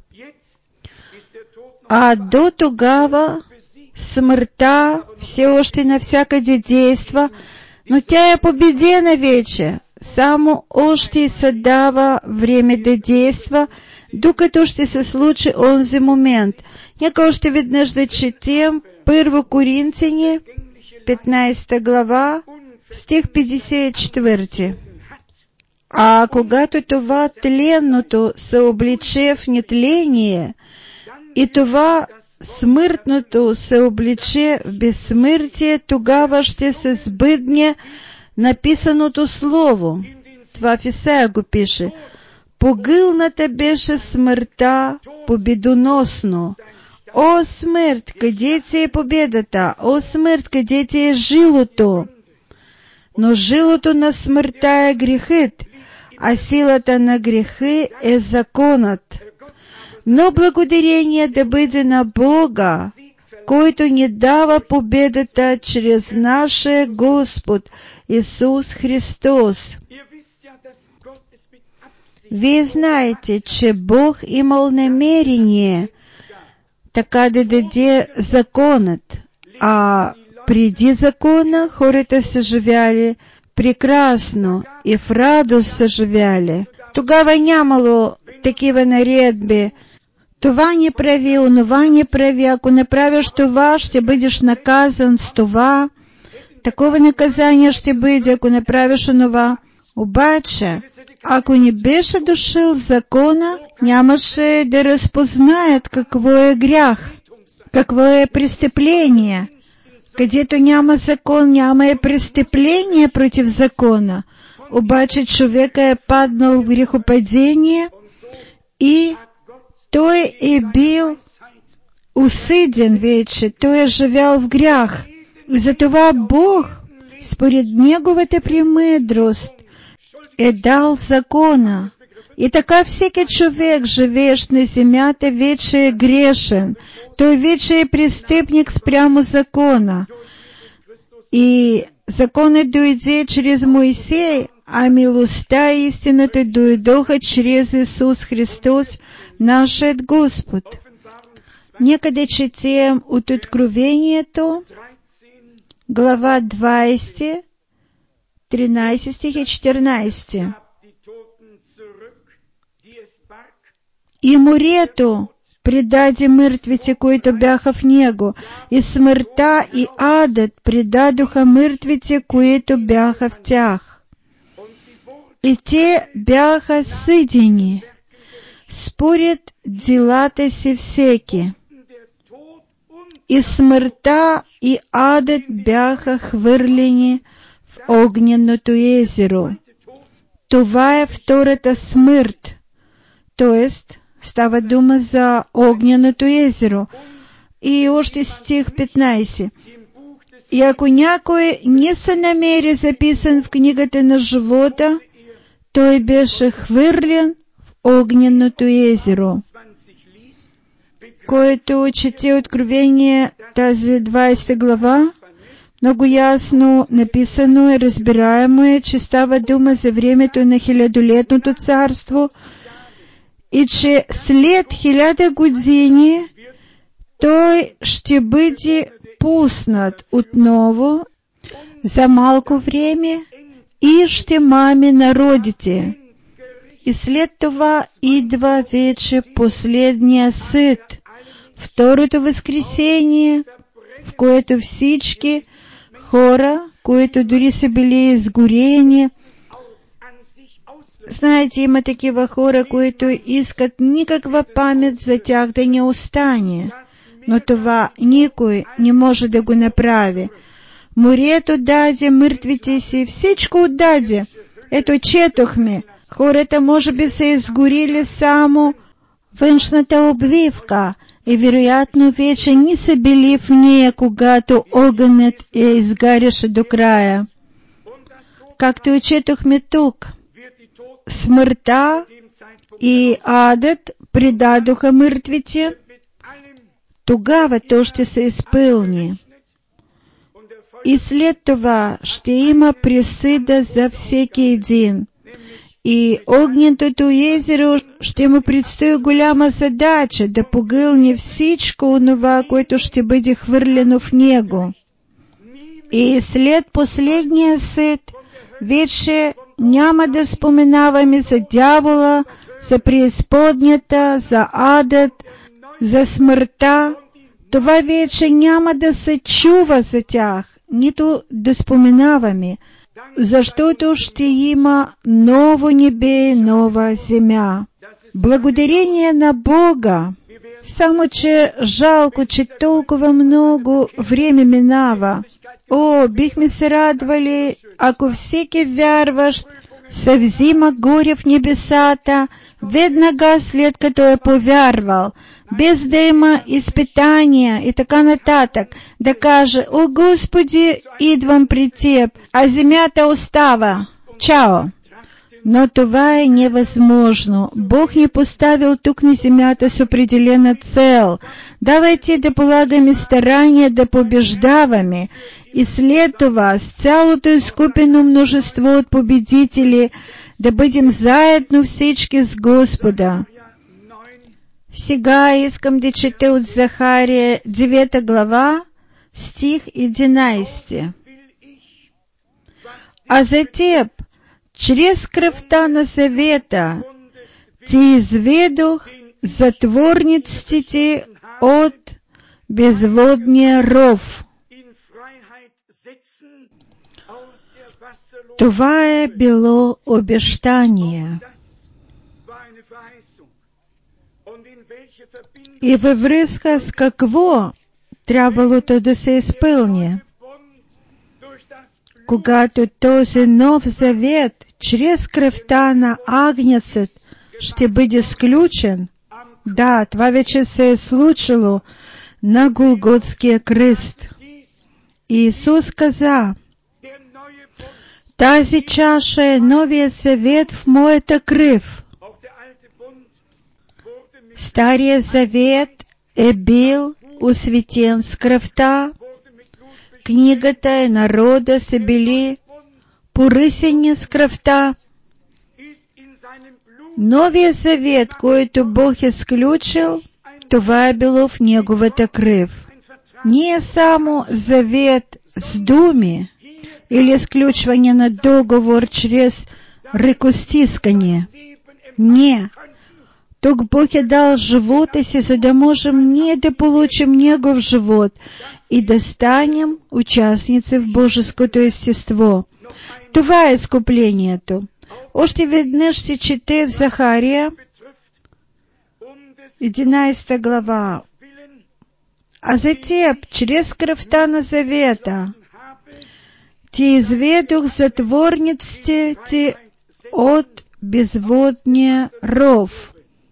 S1: А до тогава смъртта все още навсякъде действа, но тя е победена вече. Само още се дава време да действа, докато ще се случи онзи момент. Нека още веднъж да четем 1 Коринтяни, 15 глава, стих 54. А когато това тленното се обличе в нетление, и това смъртното се обличе в безсмъртие, тогава ще се сбъдне написаното слово. Това в Исаия го пише. Погълната беше смъртта победоносно. О, смърт, къде ти е победата? О, смърт, къде ти е жилото? Но жилото на смъртта е грехът, а силата на греха е законът. Но благодарение да бъде на Бога, който ни дава победата чрез нашия Господ Исус Христос. Вие знаете, че Бог имал намерение така да даде законът, а преди закона хората са живяли прекрасно и в радост са живяли. Тогава нямало такива наредби. Това не прави, онова не прави. Ако направиш това, ще бъдеш наказан с това. Такова наказание ще бъде, ако направиш онова. Обаче, ако не беше дошъл закона, нямаше да разпознаят какво е грях, какво е престъпление. Където няма закон, няма и престъпление против закона. Обаче човека е паднал в грехопадение и той е бил осъден вече, той е живял в грях. И затова Бог, според Неговата премъдрост, е дал закона. И така всеки човек, живеещ на земята, вече е грешен. Той вече е престъпник спрямо закона. И законът дойде чрез Моисей, а милостта и истината дойдоха чрез Исус Христос, нашият Господ. Нека да четем от Откровението, глава 20, 13 стих и 14. И морето предаде мъртвите, които бяха в него, и смъртта и адът предадоха мъртвите, които бяха в тях. И те бяха съдени според делата си всеки. И смъртта и адът бяха хвърлени в огненото езеро. Това е втората смърт, т.е. става дума за огненото езеро. И още стих 15. И ако някой не се намери записан в книгата на живота, той беше хвърлен в огненото езеро. Който чете Откровение, тази 20 глава, много ясно написано и разбираемо е, че става дума за времето на хилядолетното царство и че след 1000 години той ще бъде пуснат отново за малко време и ще мами народите. И след това идва вече последния съд, второто възкресение, в което всички хора, които дори са били изгорени. Знаете, има такива хора, които искат никаква памет за тях да не остане, но това никой не може да го направи. Морето даде мъртвите си, всичко отдаде. Ето четохме, хората може би са изгорили само външната обвивка и вероятно вече не са били в нея, когато огънят я изгаряше до края. Както и четохме тук, смъртта и адът предадоха мъртвите, тогава то ще се изпълни. И след това ще има присъда за всеки един. И огненото езеро ще му предстои голяма задача да погълне всичко онова, което ще бъде хвърлено в него. И след последния съд вече няма да споменаваме за дявола, за преизподнята, за адът за смъртта, това вече няма да се чува за тях, нито да споменаваме, защото ще има ново небе, нова земя. Благодарение на Бога. Само че жалко, че толкова много време минава. О, бихме се радвали, ако всеки вярващ се взима горе в небесата, веднага след като е повярвал, без да има изпитания и така нататък, да каже: «О, Господи, идвам при Теб, а земята остава. Чао!» Но това е невъзможно. Бог ни поставил тук на земята с определена цел. Давайте да полагаме старания да побеждаваме и след това с цялото изкупено множество от победители да бъдем заедно всички с Господа. Сега искам да чета от Захария 9 глава, стих 11. «А за Теб, чрез кръвта на завета, Ти изведох затворниците от безводния ров». Това е било обещание. И във връзка с какво трябвало то да се изпълни? Когато този нов завет чрез кръвта на агнецът ще бъде сключен, да, това вече се е случило на Голготския кръст. Иисус каза: «Тази чаша е новия завет в моята кръв». Стария завет е бил осветен с кръвта, книгата и народа са били поръсени с кръвта. Новия завет, който Бог е сключил, това е било в Неговата кръв. Не е само завет с думи или сключване на договор чрез ръкостискане. Не. Тук Бог е дал живота си, за да можем ние да получим Негов живот и да станем участници в Божеското естество. Това е изкуплението. Още веднъж ще чете в Захария 11 глава. «А за Теб, чрез кръвта на завета, Ти изведох затворниците Ти от безводния ров».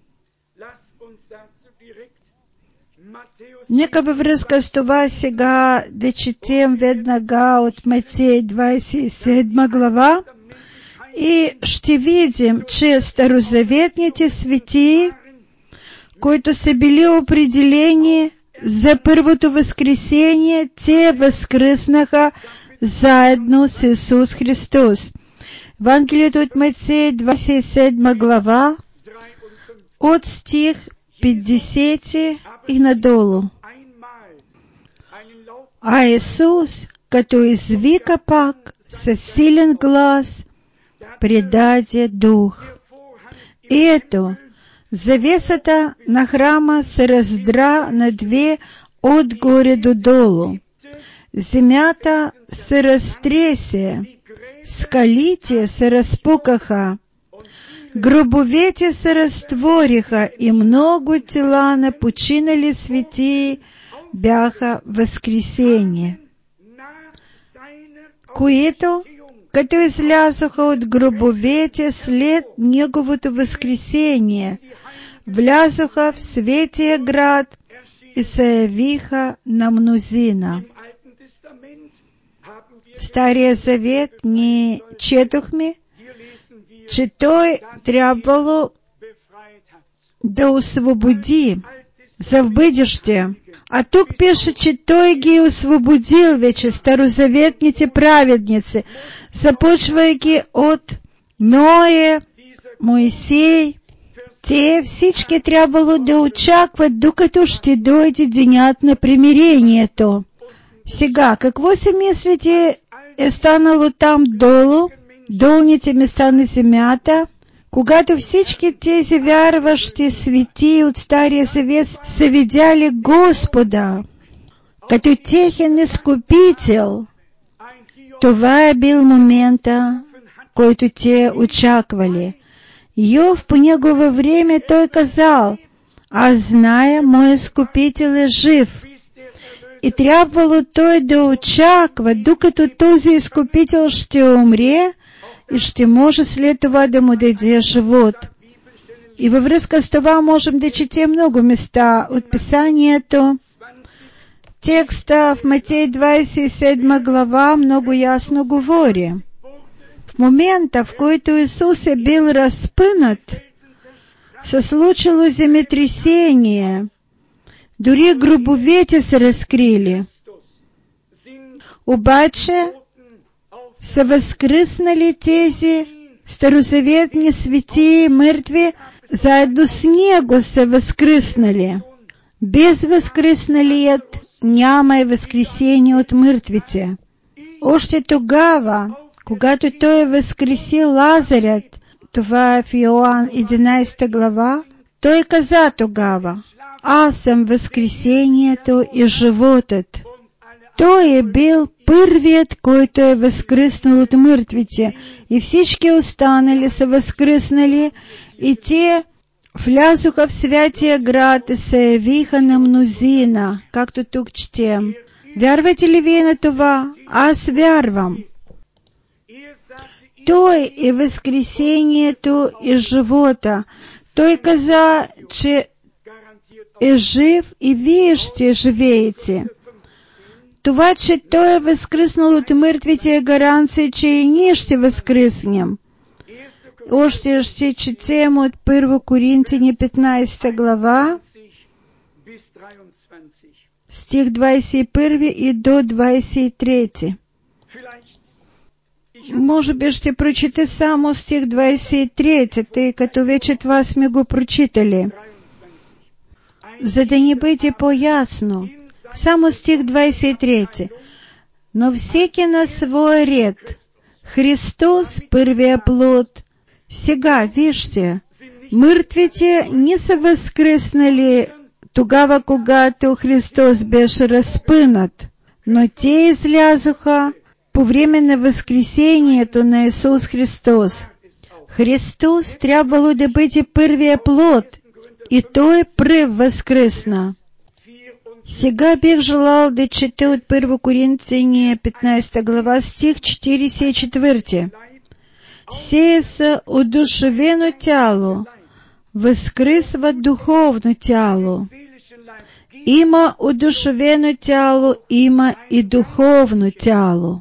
S1: Нека във връзка с това сега да четем веднага от Матей 27 глава и ще видим, че старозаветните светии, които са били определени за първото възкресение, те възкръснаха заедно с Исус Христос. Евангелието от Матей 27 глава от стих 50 и надолу. А Исус, като извика пак със силен глас, предаде дух. И ето, завесата на храма се раздра на две отгоре до долу. Земята се разтресе, скалите се разпукаха, гробовете се разтвориха и много тела на починали светии бяха възкресени, които, като излязоха от гробовете след Неговото възкресение, влязоха в светия град и се явиха на мнозина. В Стария завет ние четохме, че Той трябвало да освободи за в бъдеще. А тук пише, че Той ги освободил вече, старозаветните праведници, започвайки от Ноe, Моисей. Те всички трябвало да очакват, докато ще дойде денят на примирението. Сега, какво си мислите е станало там долу, долните места на земята, Когато всички тези вярващи свети от Стария Завет се видяли Господа, като техен изкупител, това е бил момента, който те очаквали. Йов по негово време той казал: аз зная, мой изкупител е жив. И трябвало той да очаква, докато този изкупител ще умре и ще може след това да му даде живот. И във връзка с това можем да четем много места от Писанието. Текста в Матей 27 глава много ясно говори. В момента, в който Исус е бил разпънат, се случило земетресение. Дори гробовете се разкрили. Обаче са възкръснали тези старозаветни свети и мъртви, заедно с него са възкръснали. Без възкръсналият няма и възкресение от мъртвите. Още тогава, когато той възкреси Лазарят, това е в Йоан 11 глава, той каза тогава: аз съм възкресението и животът. Той е бил първият, който е възкръснал от мъртвите, и всички останали са възкръснали, и те влязоха в святия град и се явиха на мнозина, както тук четем. Вярвате ли вие на това? Аз вярвам. Той е възкресението и живота. Той каза, че е жив и вие ще живеете. Това, че Той е възкръснал от мъртвите, е гаранция, че и ние ще възкръснем. Още ще четем от 1 Коринтяни 15 глава, стих 21 и до 23. Може би ще прочита само стих 23, тъй като вече това сме го прочитали. За да ни бъде по-ясно, само стих 23. Но всеки на свой ред. Христос първия плод. Сега, вижте, мъртвите не са възкръснали тогава, когато Христос беше разпънат, но те излязоха по време на възкресението на Исус Христос. Христос трябвало да бъде първия плод, и Той пръв възкръсна. Сега бих желал да чета от 1 Коринтяни 15 глава, стих 44. Сее са одушевено тяло, възкръсва духовно тяло. Има одушевено тяло, има и духовно тяло.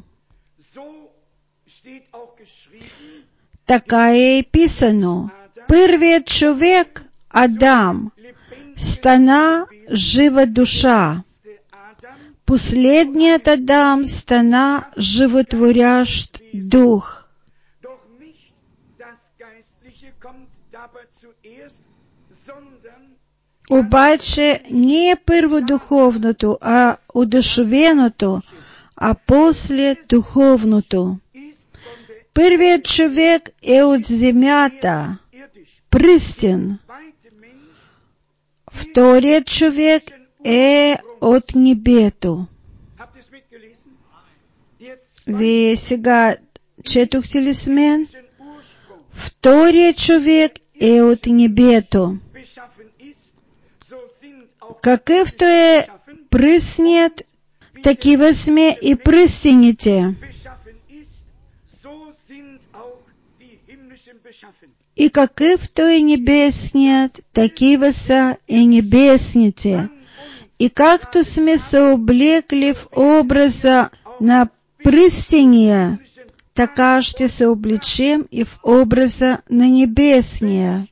S1: Така е и писано. Първият човек, Адам, стана жива душа. Последният Адам стана животворящ дух. Обаче не е първо духовното, а одушевеното, а после духовното. Първият човек е от земята, пръстен. Вторият човек е от небето. Вие сега четохте ли с мен? Вторият човек е от небето. Какъвто е пръстният, такива сме и пръстените. И какъвто е небесният, такива са и небесните. И както сме се облекли в образа на пръстения, така ще се облечем и в образа на небесния.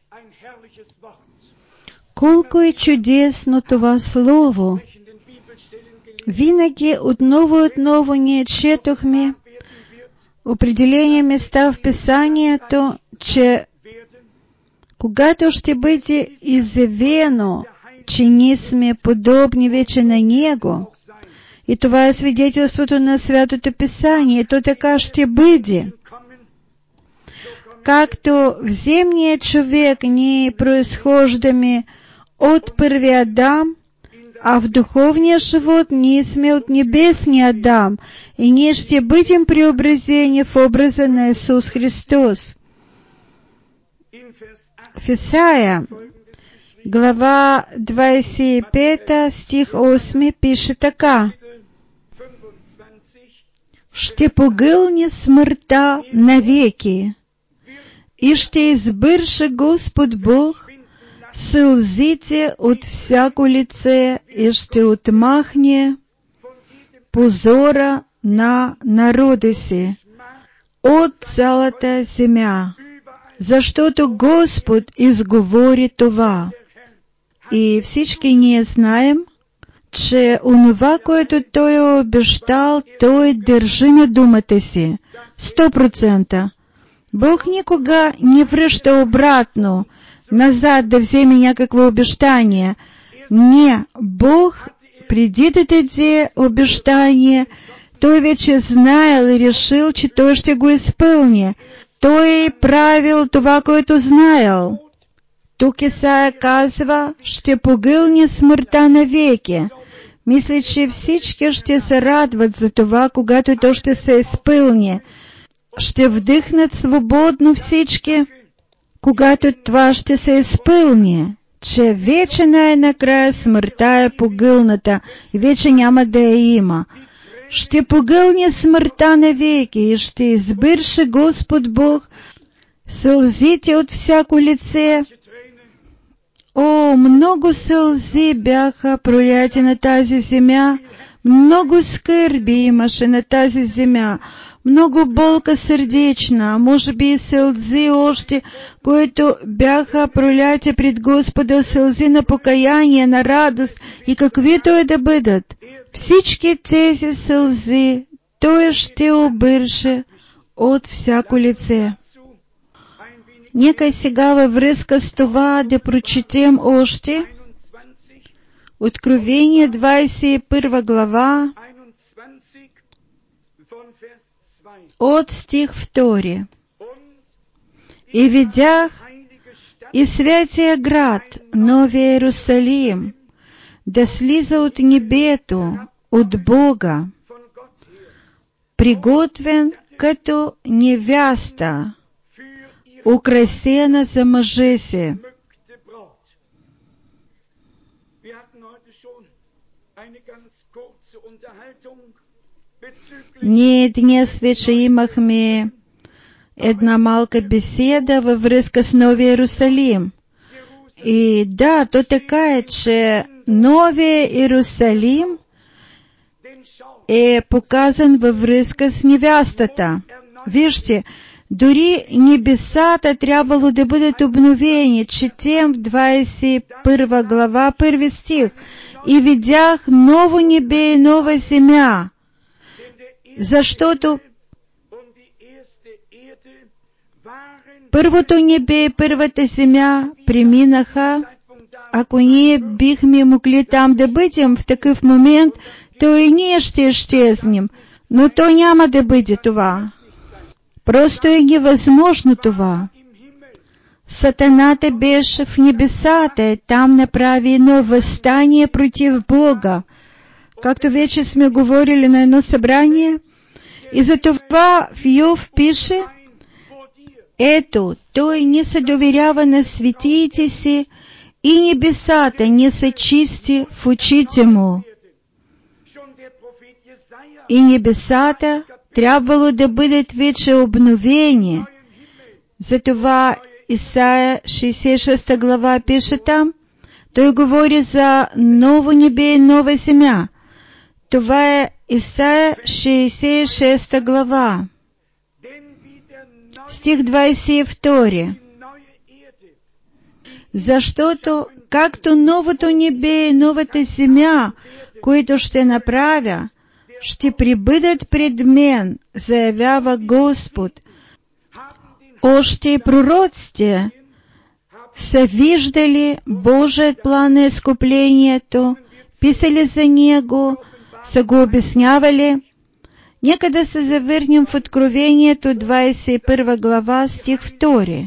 S1: Колко е чудесно това слово! Винаги отново ние четохме определени места в Писанието, че когато ще бъде изявено, че ние сме подобни вече на Него, и това е свидетелството на Святото Писание, то така ще бъде. както вземният човек не произхождаме от първи Адам, а в духовния живот ние сме от небесния Адам, и ние ще бъдем преобразени в образа на Исус Христос. В Исаия, глава 25, стих 8 пише така: «Ще погълне смъртта навеки, и ще избърше Господ Бог сълзите от всяко лице, и ще отмахне позора на народа си от цялата земя, защото Господ изговори това». И всички ние знаем, че онова, което Той е обещал, Той държи на думата си 100%. Бог никога не връща обратно, назад да вземе някакво обещание. Не, Бог преди да даде обещание, Той вече знаел и решил, че Той ще го изпълни. Той правил това, което знаел. Тук Исаия казва: ще погълне смъртта навеки. Мисля, че всички ще се радват за това, когато то ще се изпълни. Ще вдъхнат свободно всички, когато това ще се изпълни, че вече най-накрая смъртта е погълната и вече няма да я има. Ще погълне смъртта навеки и ще избърше Господ Бог сълзите от всяко лице. О, много сълзи бяха проляти на тази земя, много скърби имаше на тази земя, много болка сърдечна, може би и сълзи още, които бяха проляти пред Господа, сълзи на покаяние, на радост и каквито е да бъдат. Всички тези сълзи Той ще обърше от всяко лице. Нека сега във връзка с това да прочетем още Откровение 21 глава от стих 2. «И видях и святия град, Новия Иерусалим, да слиза от небето, от Бога, приготвен като невяста, украсена за мъжа си». Ние днес вече имахме една малка беседа във връзка с Новия Иерусалим. И да, то така е, че Новия Иерусалим е показан във връзка с невястата. Вижте, дори небесата трябвало да бъдат обновени. Четем в 21 глава, 1 стих. «И видях ново небе и нова земя». Защото първото небе и първата земя преминаха. Ако ние бихме могли там да бъдем в такъв момент, то и ние ще изчезнем. Но то няма да бъде това. Просто е невъзможно това. Сатаната беше в небесата и там направи едно въстание против Бога, както вече сме говорили на едно събрание. И затова в Йов пише: «Ето, той не се доверява на светиите си и небесата не са чисти в очите му». И небесата трябвало да бъдат вече обновени. Затова Исаия 66 глава пише там, той говори за ново небе и нова земя. Това е Исаия 66 глава, стих 22. «Защото както новото небе и новата земя, които ще направя, ще прибъдат пред мен, заявява Господ. Още и пророците са виждали Божият план на изкуплението, писали за него, са го обяснявали. Некогда се завернем в Откровението 21 глава, стих 2.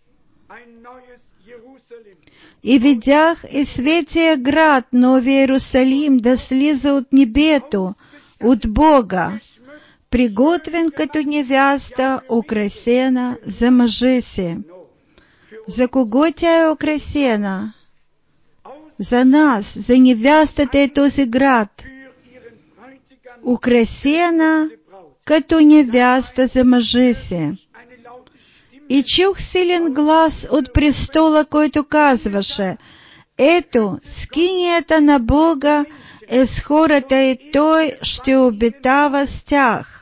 S1: «И видях и светия град, Нови Иерусалим, да слиза от небето, от Бога, приготвен като невяста, украсена за мъжа си». За кого тя е украсена? За нас, за невястата е този град. Украсена като невяста за мъжа си. И чух силен глас от престола, който казваше: ето, скинията на Бога е с хората и Той ще обитава с тях.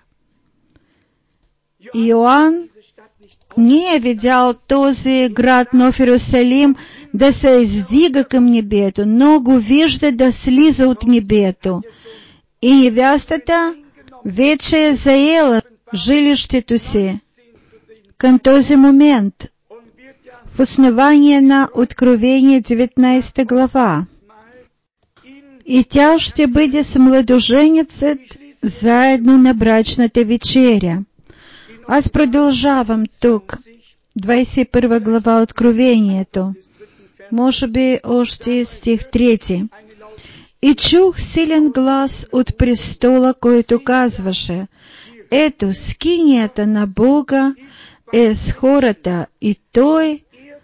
S1: Иоанн не е видял този град Нов Иерусалим да се издига към небето, но го вижда да слиза от небето. И невястата вече е заела жилището си към този момент, в основание на Откровение 19 глава. И тя ще бъде с младоженецът заедно на брачната вечеря. Аз продължавам тук, 21 глава Откровението, може би още стих 3. И чух силен глас от престола, който казваше: ето, скинията на Бога е с хората, и Той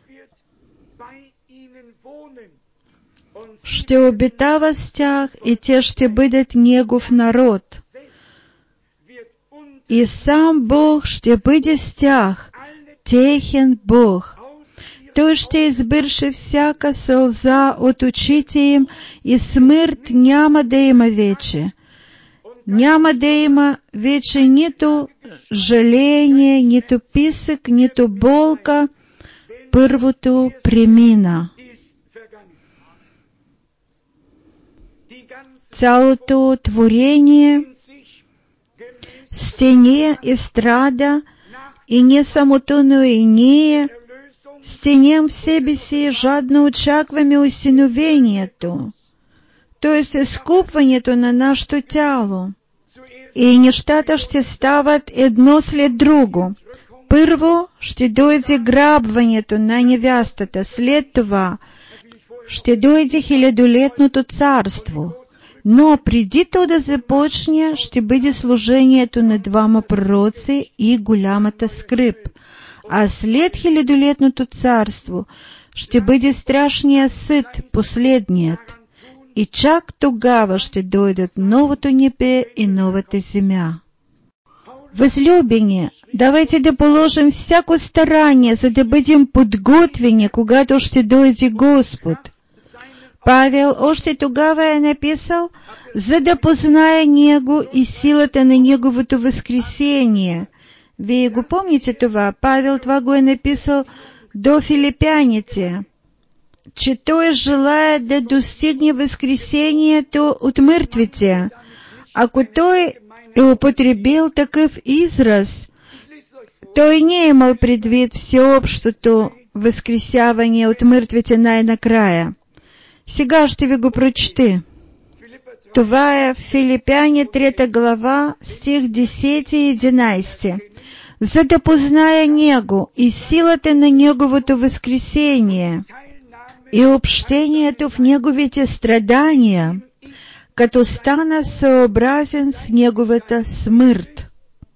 S1: ще обитава с тях, и те ще бъдат Негов народ. И сам Бог ще бъде с тях, техен Бог. Той ще избърше всяка сълза от очите им, и смърт няма да има вече. Няма да има вече нито жаление, нито писък, нито болка. Първото премина. Цялото творение стене и страда, и не самото, но и ние стенем в себе си, жадно очакваме усиновението, т.е. изкупването на нашето тяло. И нещата ще стават едно след друго. Първо ще дойде грабването на невястата, след това ще дойде хилядолетното царство. Но преди то да започне, ще бъде служението на двама пророци и голямата скръб. А след хилядолетното царство ще бъде страшният съд, последният. И чак тогава ще дойдат новото небе и новата земя. Възлюбени, давайте да положим всяко старание, за да бъдем подготвени, когато ще дойде Господ. Павел още тогава е написал: за да познае Него и силата на Неговото възкресение. Вие го помните това? Павел това го е написал до филипяните, че той желае да достигне възкресението от мъртвите. Ако той е употребил такъв израз, той не е имал предвид всеобщото възкресяване от мъртвите най-накрая. Сега ще ви го прочета. Това е в Филипяни 3 глава, стих 10 и 11. За да познае Него и силата на Неговото възкресение и общението в Неговите страдания, като стана съобразен с Неговата смърт,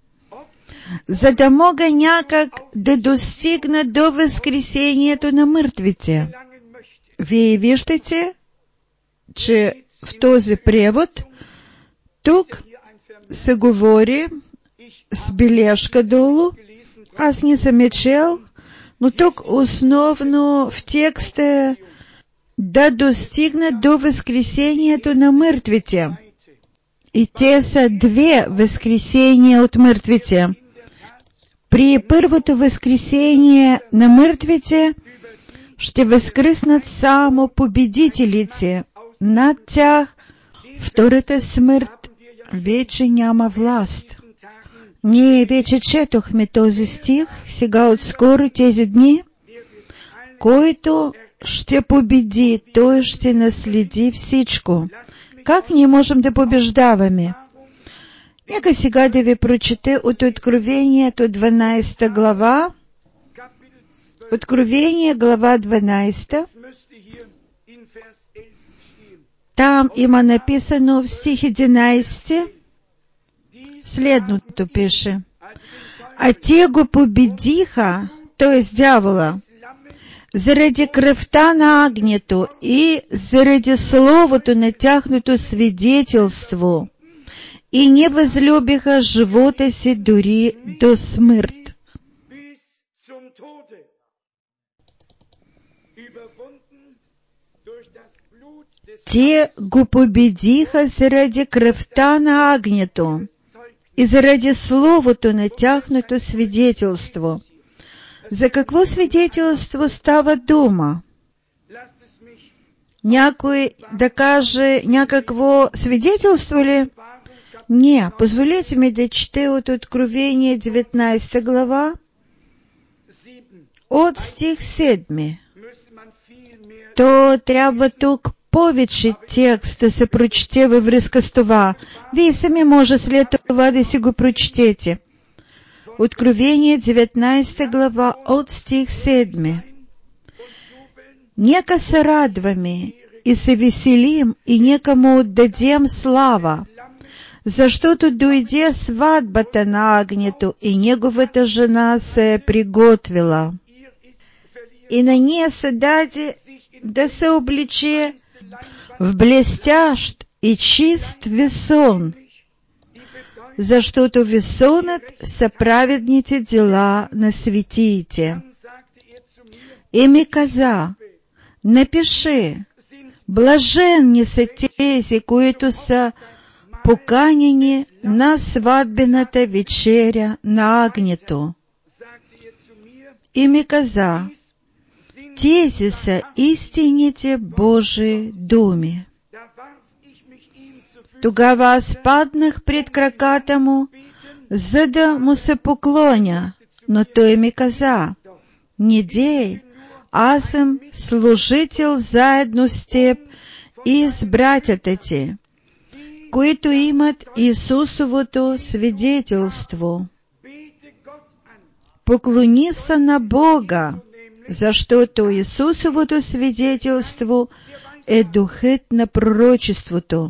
S1: за да мога някак да достигна до възкресението на мъртвите. Вие виждате, че в този превод тук се говори с бележка долу. Аз не съм я чел, но тук основно в текста е да достигна до възкресението на мъртвите. И те са две възкресения от мъртвите. При първото възкресение на мъртвите ще възкръснат само победителите. Над тях втората смърт вече няма власт. Ние вече четохме този стих, сега отскоро тези дни. Който ще победи, той ще наследи всичко. Как ние можем да побеждаваме? Нека сега да ви прочете от Откровението 12 глава. Откровение, глава 12. Там има написано в стих 11, следното пише: «А те го победиха», т.е. дявола, «заради кръвта на агнето и заради словото на тяхното свидетелство, и не възлюбиха живота си дори до смърт». Те го победиха заради кръвта на агнето и заради словото на тяхното свидетелство. За какво свидетелство става дума? Някой да каже някакво свидетелство ли? Не, позволите ми да чете от Откровение 19 глава, от стих 7. То трябва тук повече текст да се прочете във връзка с това. Вие сами може след това да си го прочетете. Откровение 19 глава от стих 7. «Нека се радваме и се веселим, и нека му отдадем слава, защото дойде сватбата на агнето, и неговата жена се е приготвила. И на нея се даде да се облече в блестящ и чист весон, защото весонът са праведните дела на светиите. И ми каза: напиши, блаженни са тези, които са поканени на сватбената вечеря на агнето. И ми каза: тези са истинните Божии думи. Тогава аз паднах пред краката му, за да му се поклоня, но той ми каза: не дей, аз съм служител заедно с теб и с братята ти, които имат Исусовото свидетелство. Поклони се на Бога, защото Исусовото свидетелство е духът на пророчеството.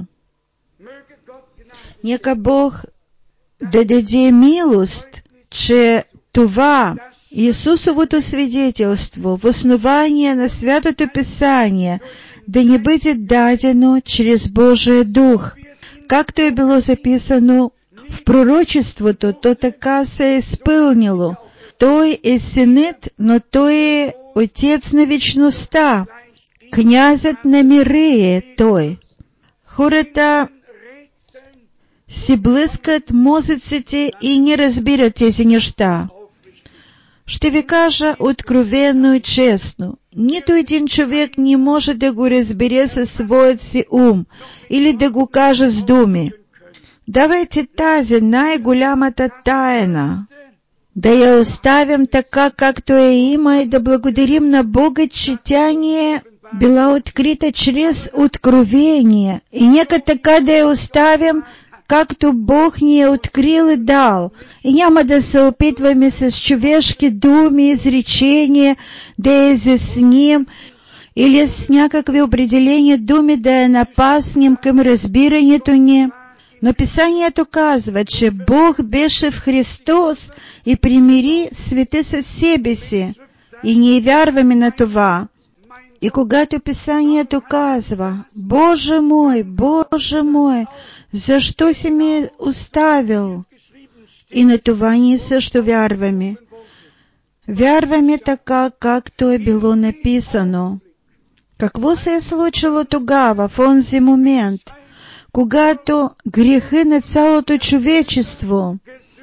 S1: Нека Бог да даде милост, че това Исусовото свидетелство в основание на Святото Писание да ни бъде дадено чрез Божия Дух. Както е било записано в пророчеството, то така се е изпълнило. Той е синът, но той е отец на вечността. Князът на мири е той. Хората си блъскат мозъците и не разбират тези неща. Ще ви кажа откровено и честно, нито един човек не може да го разбере със своят си ум или да го каже с думи. Давайте тази най-голямата тайна, да я оставим така, както я има, и да благодарим на Бога, че тя ни е била открита чрез откровение. И нека така да я оставим, както Бог ни е открил и дал. И няма да се опитваме с човешки думи, изречения, да я изясним или с някакви определени думи да я напаснем към разбирането ни. Но Писанието казва, че Бог беше в Христос и примири света със себе си. И ние вярваме на това. И когато Писанието казва: Боже мой, защо си ме оставил? И на това ние също вярваме. Вярваме така, както е било написано. Какво се е случило тогава, в онзи момент, когато грехът на цялото човечество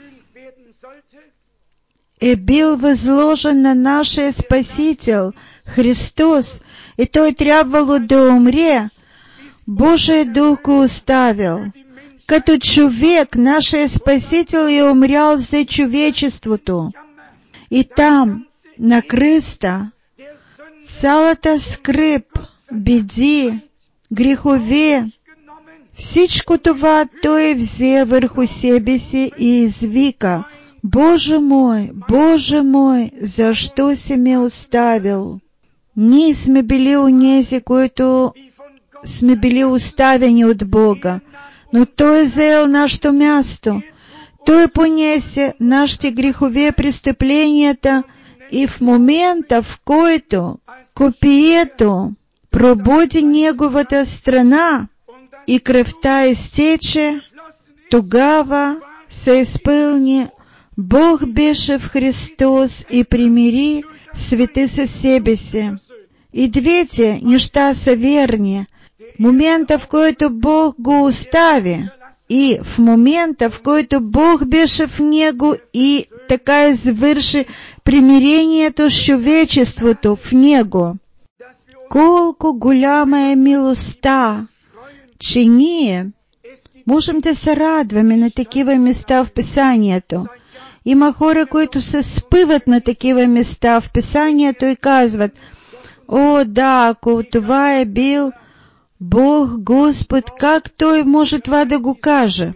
S1: е бил възложен на нашия Спасител Христос, и Той трябвало да умре? Божия Дух го оставил. Като човек, нашия Спасител е умрял за човечеството. И там, на кръста, цялата скръб, беди, грехове, Всичко това той взе върху себе си и извика: Боже мой, защо си ме оставил? Ние сме били онези, които сме били оставени от Бога, но Той заел нашето място. Той понесе нашите грехове престъпленията и в момента, в който копието пробуди неговата страна и кръвта изтече, тогава се изпълни: Бог беше в Христос и примири света със себе си. И двете неща са верни. В момента, в който Бог го остави, и в момента, в който Бог беше в него и така извърши примирението с човечеството в него. Колко голяма е милостта, че ние можем да се радваме на такива места в Писанието. Има хора, които се спъват на такива места в Писанието и казват: о, да, ако това е бил Бог, Господ, как Той може това да го каже?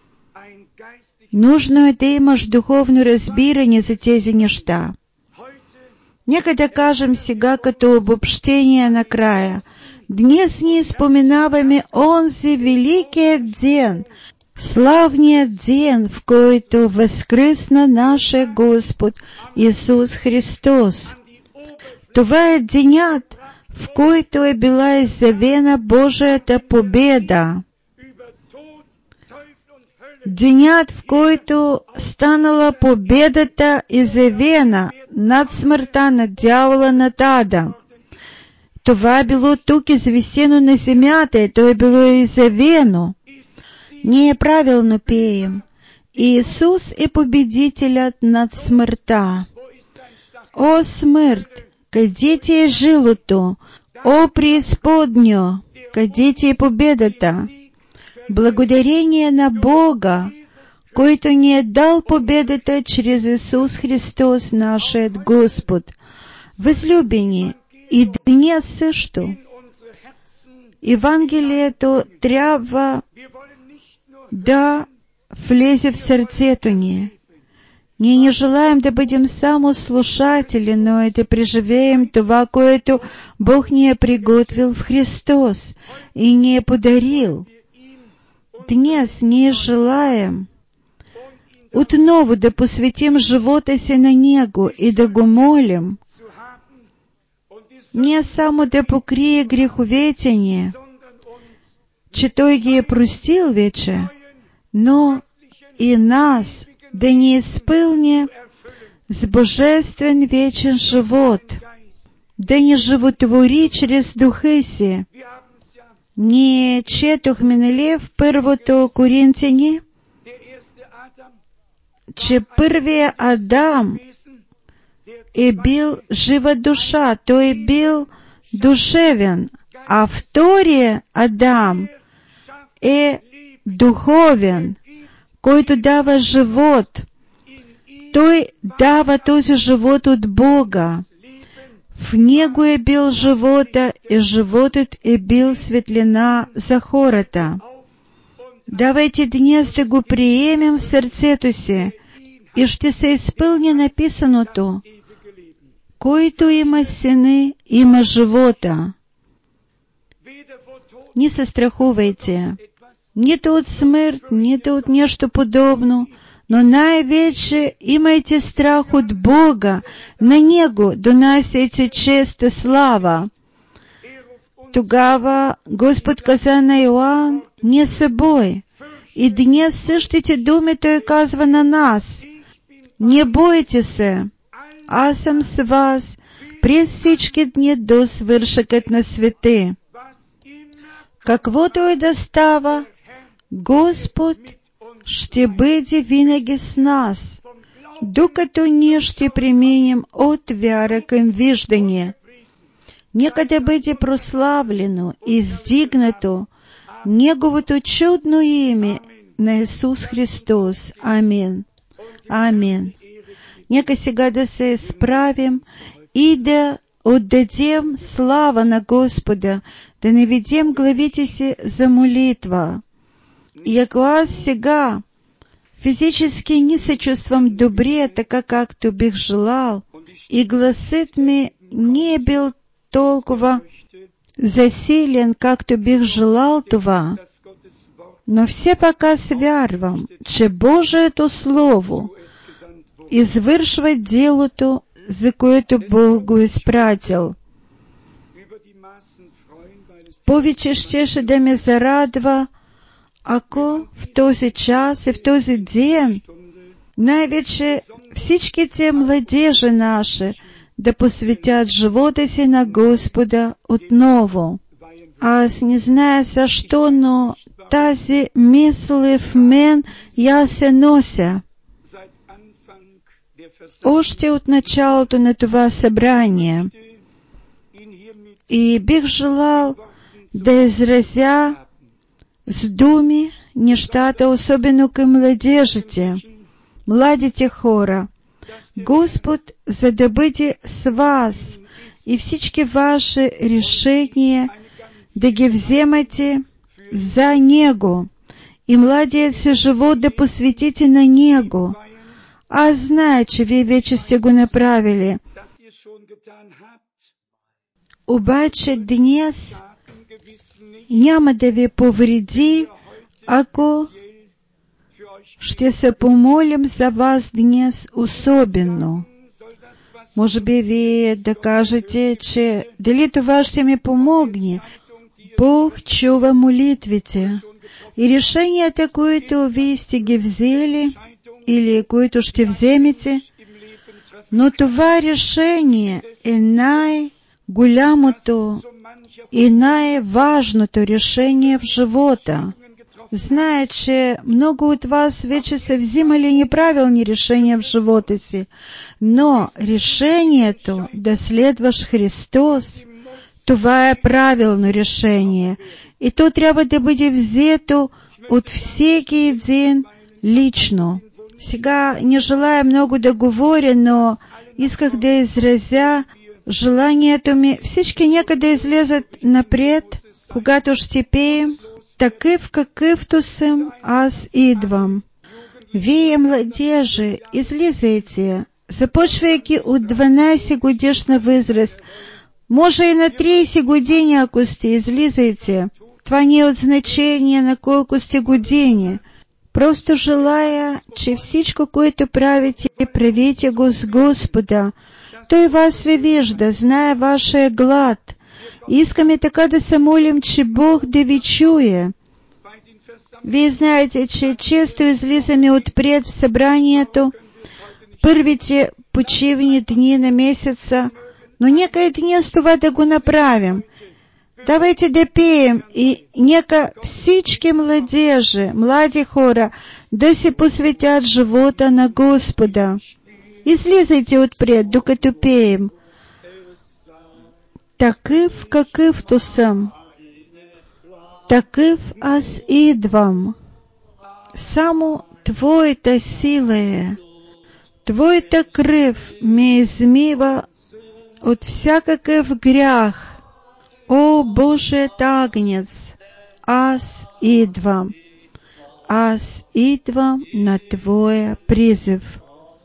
S1: Нужно е да имаш духовно разбиране за тези неща. Нека да кажем сега като обобщение накрая. Днес ние споменаваме онзи великият ден, славният ден, в който възкръсна нашия Господ Исус Христос. Това е денят, в който е била изявена Божията победа. Денят, в който станала победата изявена над смъртта, над дявола, над ада. Това е било тук известено на земята и то е било изявено. Ние правилно пеем: Иисус е победителят над смъртта. О, смърт, къде ти е жилото? О, преизподньо, къде ти е победата? Благодарение на Бога, който ни е дал победата чрез Исус Христос, нашият Господ. Възлюбени, и днес също Евангелието трябва да влезе в сърцето ни. Ние не желаем да бъдем само слушатели, но и да преживеем това, което Бог ни е приготвил в Христос и ни е подарил. Днес ние желаем отново да посветим живота си на Него и да го молим, не само да покрие греховете ни, че Той ги е простил вече, но и нас да ни изпълни с божествен вечен живот, да ни животвори чрез духа си. Ние четохме, нали, в 1 Коринтяни, че първият Адам е бил жива душа, той е бил душевен, а вторият Адам е духовен, който дава живот. Той дава този живот от Бога. В него е бил живота и животът е бил светлина за хората. Давайте днес да го приемем в сърцето си и ще се изпълни написаното: който има сини, има живота. Не се страхувайте, нито от смърт, нито от нещо подобно, но най-вече имайте страх от Бога, на Него донасяйте чест и слава. Тогава Господ каза на Йоан: не се бой. И днес същите думи Той казва на нас: не бойте се, аз съм с вас през всички дни до свършъкът на света. Каквото и да става, Господ ще бъде винаги с нас, докато ние ще преминем от вяра към виждане. Нека да бъде прославлено и издигнато Неговото чудно име на Исус Христос. Амин. Амин. Нека сега да се изправим и да отдадем слава на Господа, да наведем главите си за молитва. як аз сега физически не се чувствам добре, така както бих желал, и гласът ми не бил толкова засилен, както бих желал това. Но все пак аз вярвам, че Божието Слово извършва делото, за което Бог го изпратил. Повече щеше да ме зарадва, ако в този час и в този ден най-вече всичките младежи наши да посвятят живота си на Господа отново. Аз не знаю защо, но тази мисъл в мен я се нося. Още от началото на това събрание. И бих желал да изразя с думи нещата, особено към младежите, младите хора. Господ, за да бъде с вас и всички ваши решения, да ги вземате за Него и младият си живот да посветите на Него. Аз знаю, че вие вече сте го направили. Обаче днес няма да ви повреди, ако ще се помолим за вас днес особено. Може би вие да кажете, че дали това ще ми помогне. Бог чува молитвите и решенията, които вие сте ги взели или които ще вземете, но това решение е най-голямото и най-важното решение в живота. Зная, че много от вас вече са взимали неправилни решения в живота си, но решението да следваш Христос, това е правилно решение и то трябва да бъде взето от всеки един лично. Сега не желая много да говоря, но исках да изразя желанието ми всички нека да излезат напред, когато ще пеем «Такъв какъвто съм, аз идвам». Вие, младежи, излизайте, започвайки от 12 годишна възраст. Може и на 30 години, ако сте, излизайте. Това не е от значение на колко сте години. Просто желая, че всичко, което правите, правите го с Господа. Той вас ви вижда, знае вашия глад. Искаме така да се молим, че Бог да ви чуе. Вие знаете, че често излизаме отпред в събранието, първите почивни дни на месеца, но нека и днес това да го направим. Давайте да пеем и нека всички младежи, млади хора, да се посветят живота на Господа. Излизайте отпред, докато пеем. Такъв какъвто съм, такъв аз идвам. Само Твоята сила е. Твоята кръв ме измива от всякакъв грях. О, Божият агнец, аз идвам. Аз идвам на Твоя призив.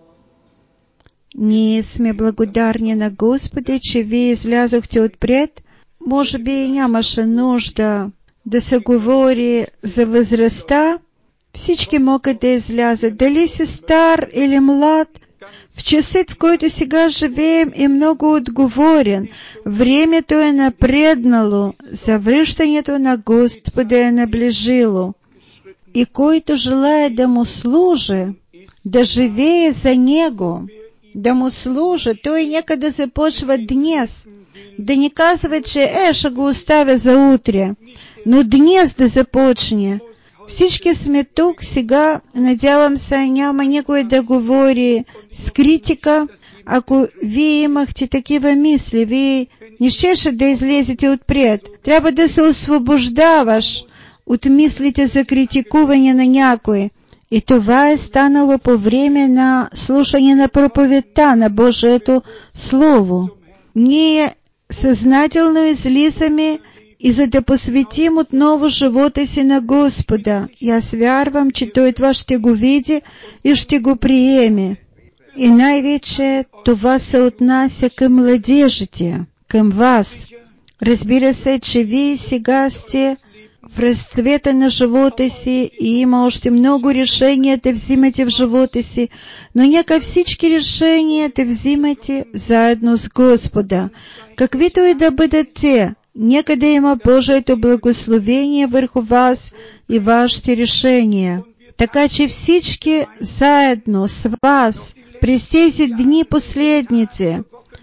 S1: Ние сме благодарни на Господа, че Вие излязохте отпред. Може би нямаше нужда да се говори за възрастта. Всички могат да излязат. Дали си стар или млад, в часът, в който сега живеем, е много отговорен. Времето е напреднало, завръщането на Господа е наближило. И който желая да му служи, да живее за Него, да му служи, той нека да започва днес. Да не казва, че ще го оставя за утре, но днес да започне. Всички сме тук сега, надявам се, няма никой да говори с критика. Ако вие имахте такива мисли, вие не щеше да излезете отпред. Трябва да се освобождаваш от мислите за критикуване на някой. И това е станало по време на слушане на проповедта на Божието Слово. Ние съзнателно излизаме и за да посвятим отново живота си на Господа. И аз вярвам, че Той това ще го види и ще го приеме. И най-вече това се отнася към младежите, към вас. Разбира се, че вие сега сте в разцвета на живота си и има още много решения да взимате в живота си, но нека всички решения да взимате заедно с Господа. Каквито и да бъдат те, нека да има Божието благословение върху вас и вашите решения. Така че всички заедно с вас през тези дни последници,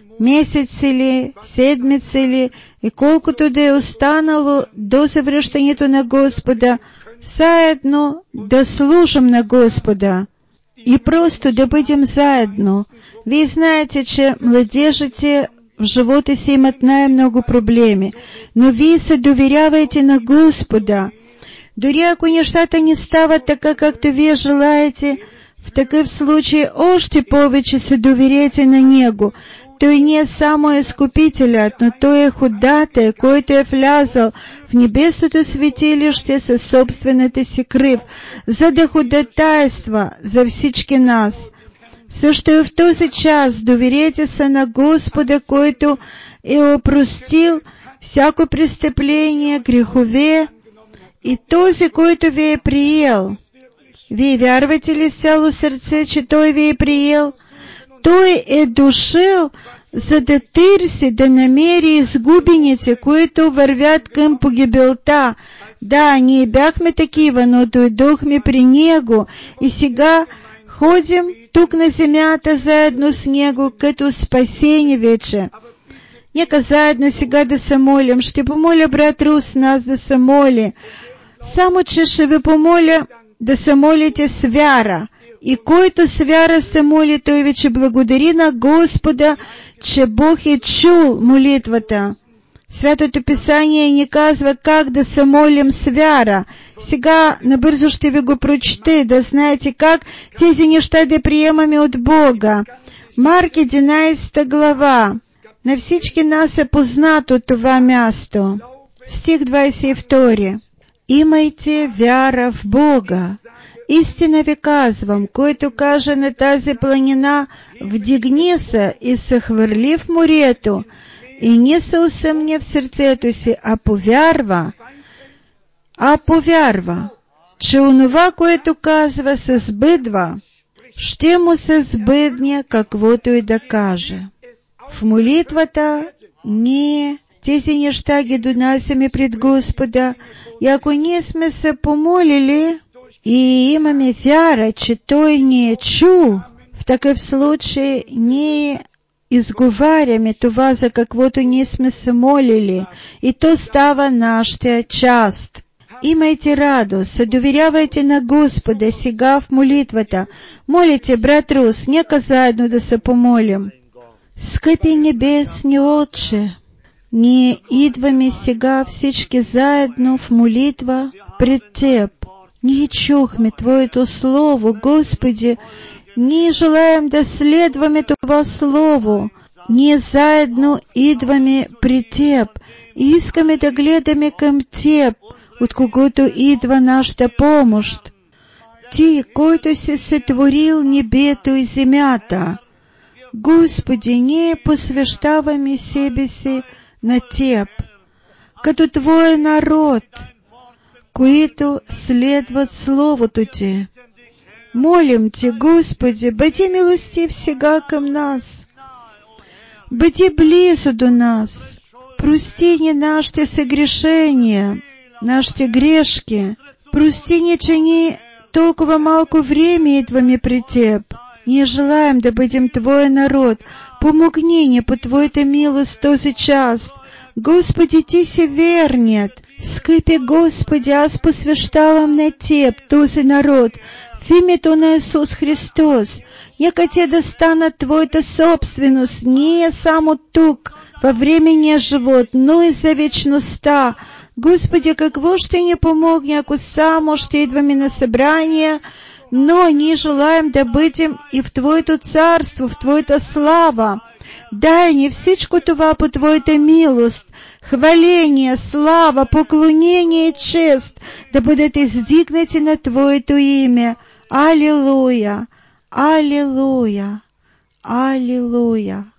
S1: месеци ли, седмици ли, и колкото да е останало до завръщането на Господа, заедно да служим на Господа и просто да бъдем заедно. Вие знаете, че младежите в живота си имат най-много проблеми, но вие се доверявайте на Господа. Дори ако нещата не стават така, както вие желаете, в такъв случай още повече се доверете на Него. Той не е само изкупителят, но Той е ходатай, който е влязъл в небесното светилище със собствената си кръв, за да ходатайства за всички нас. Също и в този час доверете се на Господа, който е опростил всяко престъпление, грехове, и този, който ви е приел. Вие вярвате ли с цяло сърце, че Той ви е приел? Той е дошъл, за да търси, да намери изгубените, които вървят към погибелта. Да, ние бяхме такива, но дойдохме при Него и сега ходим тук на земята заедно с Него, като спасени вече. Нека заедно сега да се молим. Ще помоля брат Рус нас да се моли. Само че ще ви помоля да се молите с вяра. И който с вяра се моли, той вече благодари на Господа, че Бог е чул молитвата. Святото Писание ни казва как да се молим с вяра. Сега набързо ще ви го прочете, да знаете как тези неща да приемаме от Бога. Марк 11 глава. На всички нас е познато това място. Стих 22. Имайте вяра в Бога. Истина ви казвам, който каже на тази планина, вдигни се и се хвърли в морето, и не се усъмня в сърцето си, а повярва, че онова, което казва, се сбъдва, ще му се сбъдне каквото и да каже. В молитвата ние тези неща ги донасяме пред Господа, и ако ние сме се помолили и имаме вяра, че Той ни е чул, в такъв случай ние изговаряме това, за каквото ние сме се молили, и то става нашата част. Имайте радост, доверявайте на Господа сега в молитвата. Молите, брат Рус, нека заедно да се помолим. Скъпи небесни Отче, ние идваме сега всички заедно в молитва пред Теб. Ние чухме Твоето Слово, Господи, ние желаем да следваме това Слово. Ние заедно идваме при Теб и искаме да гледаме към Теб, от когото идва нашата помощ. Ти, който си сътворил небето и земята. Господи, ние посвещаваме себе си на Теб, като Твой народ, които следват Словото Ти. Молим Те, Господи, бъди милостив сега към нас. Бъди близо до нас. Прости ни нашите съгрешения, нашите грешки. Прости ни, че ние толкова малко време идваме при Теб. Ние желаем да бъдем Твой народ. Помогни ни по Твоята милост този час. Господи, Ти си верният. Скъпи Господи, аз посвещавам на Теб този народ в името на Исус Христос. Нека те да станат Твоята собственост, не само тук, във временния живот, но и за вечността. Господи, какво ще ни помогне, ако само ще идваме на събрания, но ние желаем да бъдем и в Твоето царство, в Твоята слава. Дай ни всичко това по Твоята милост. хваление, слава, поклонение и чест да бъдат издигнати на Твоето имя. Аллилуйя! Аллилуйя! Аллилуйя!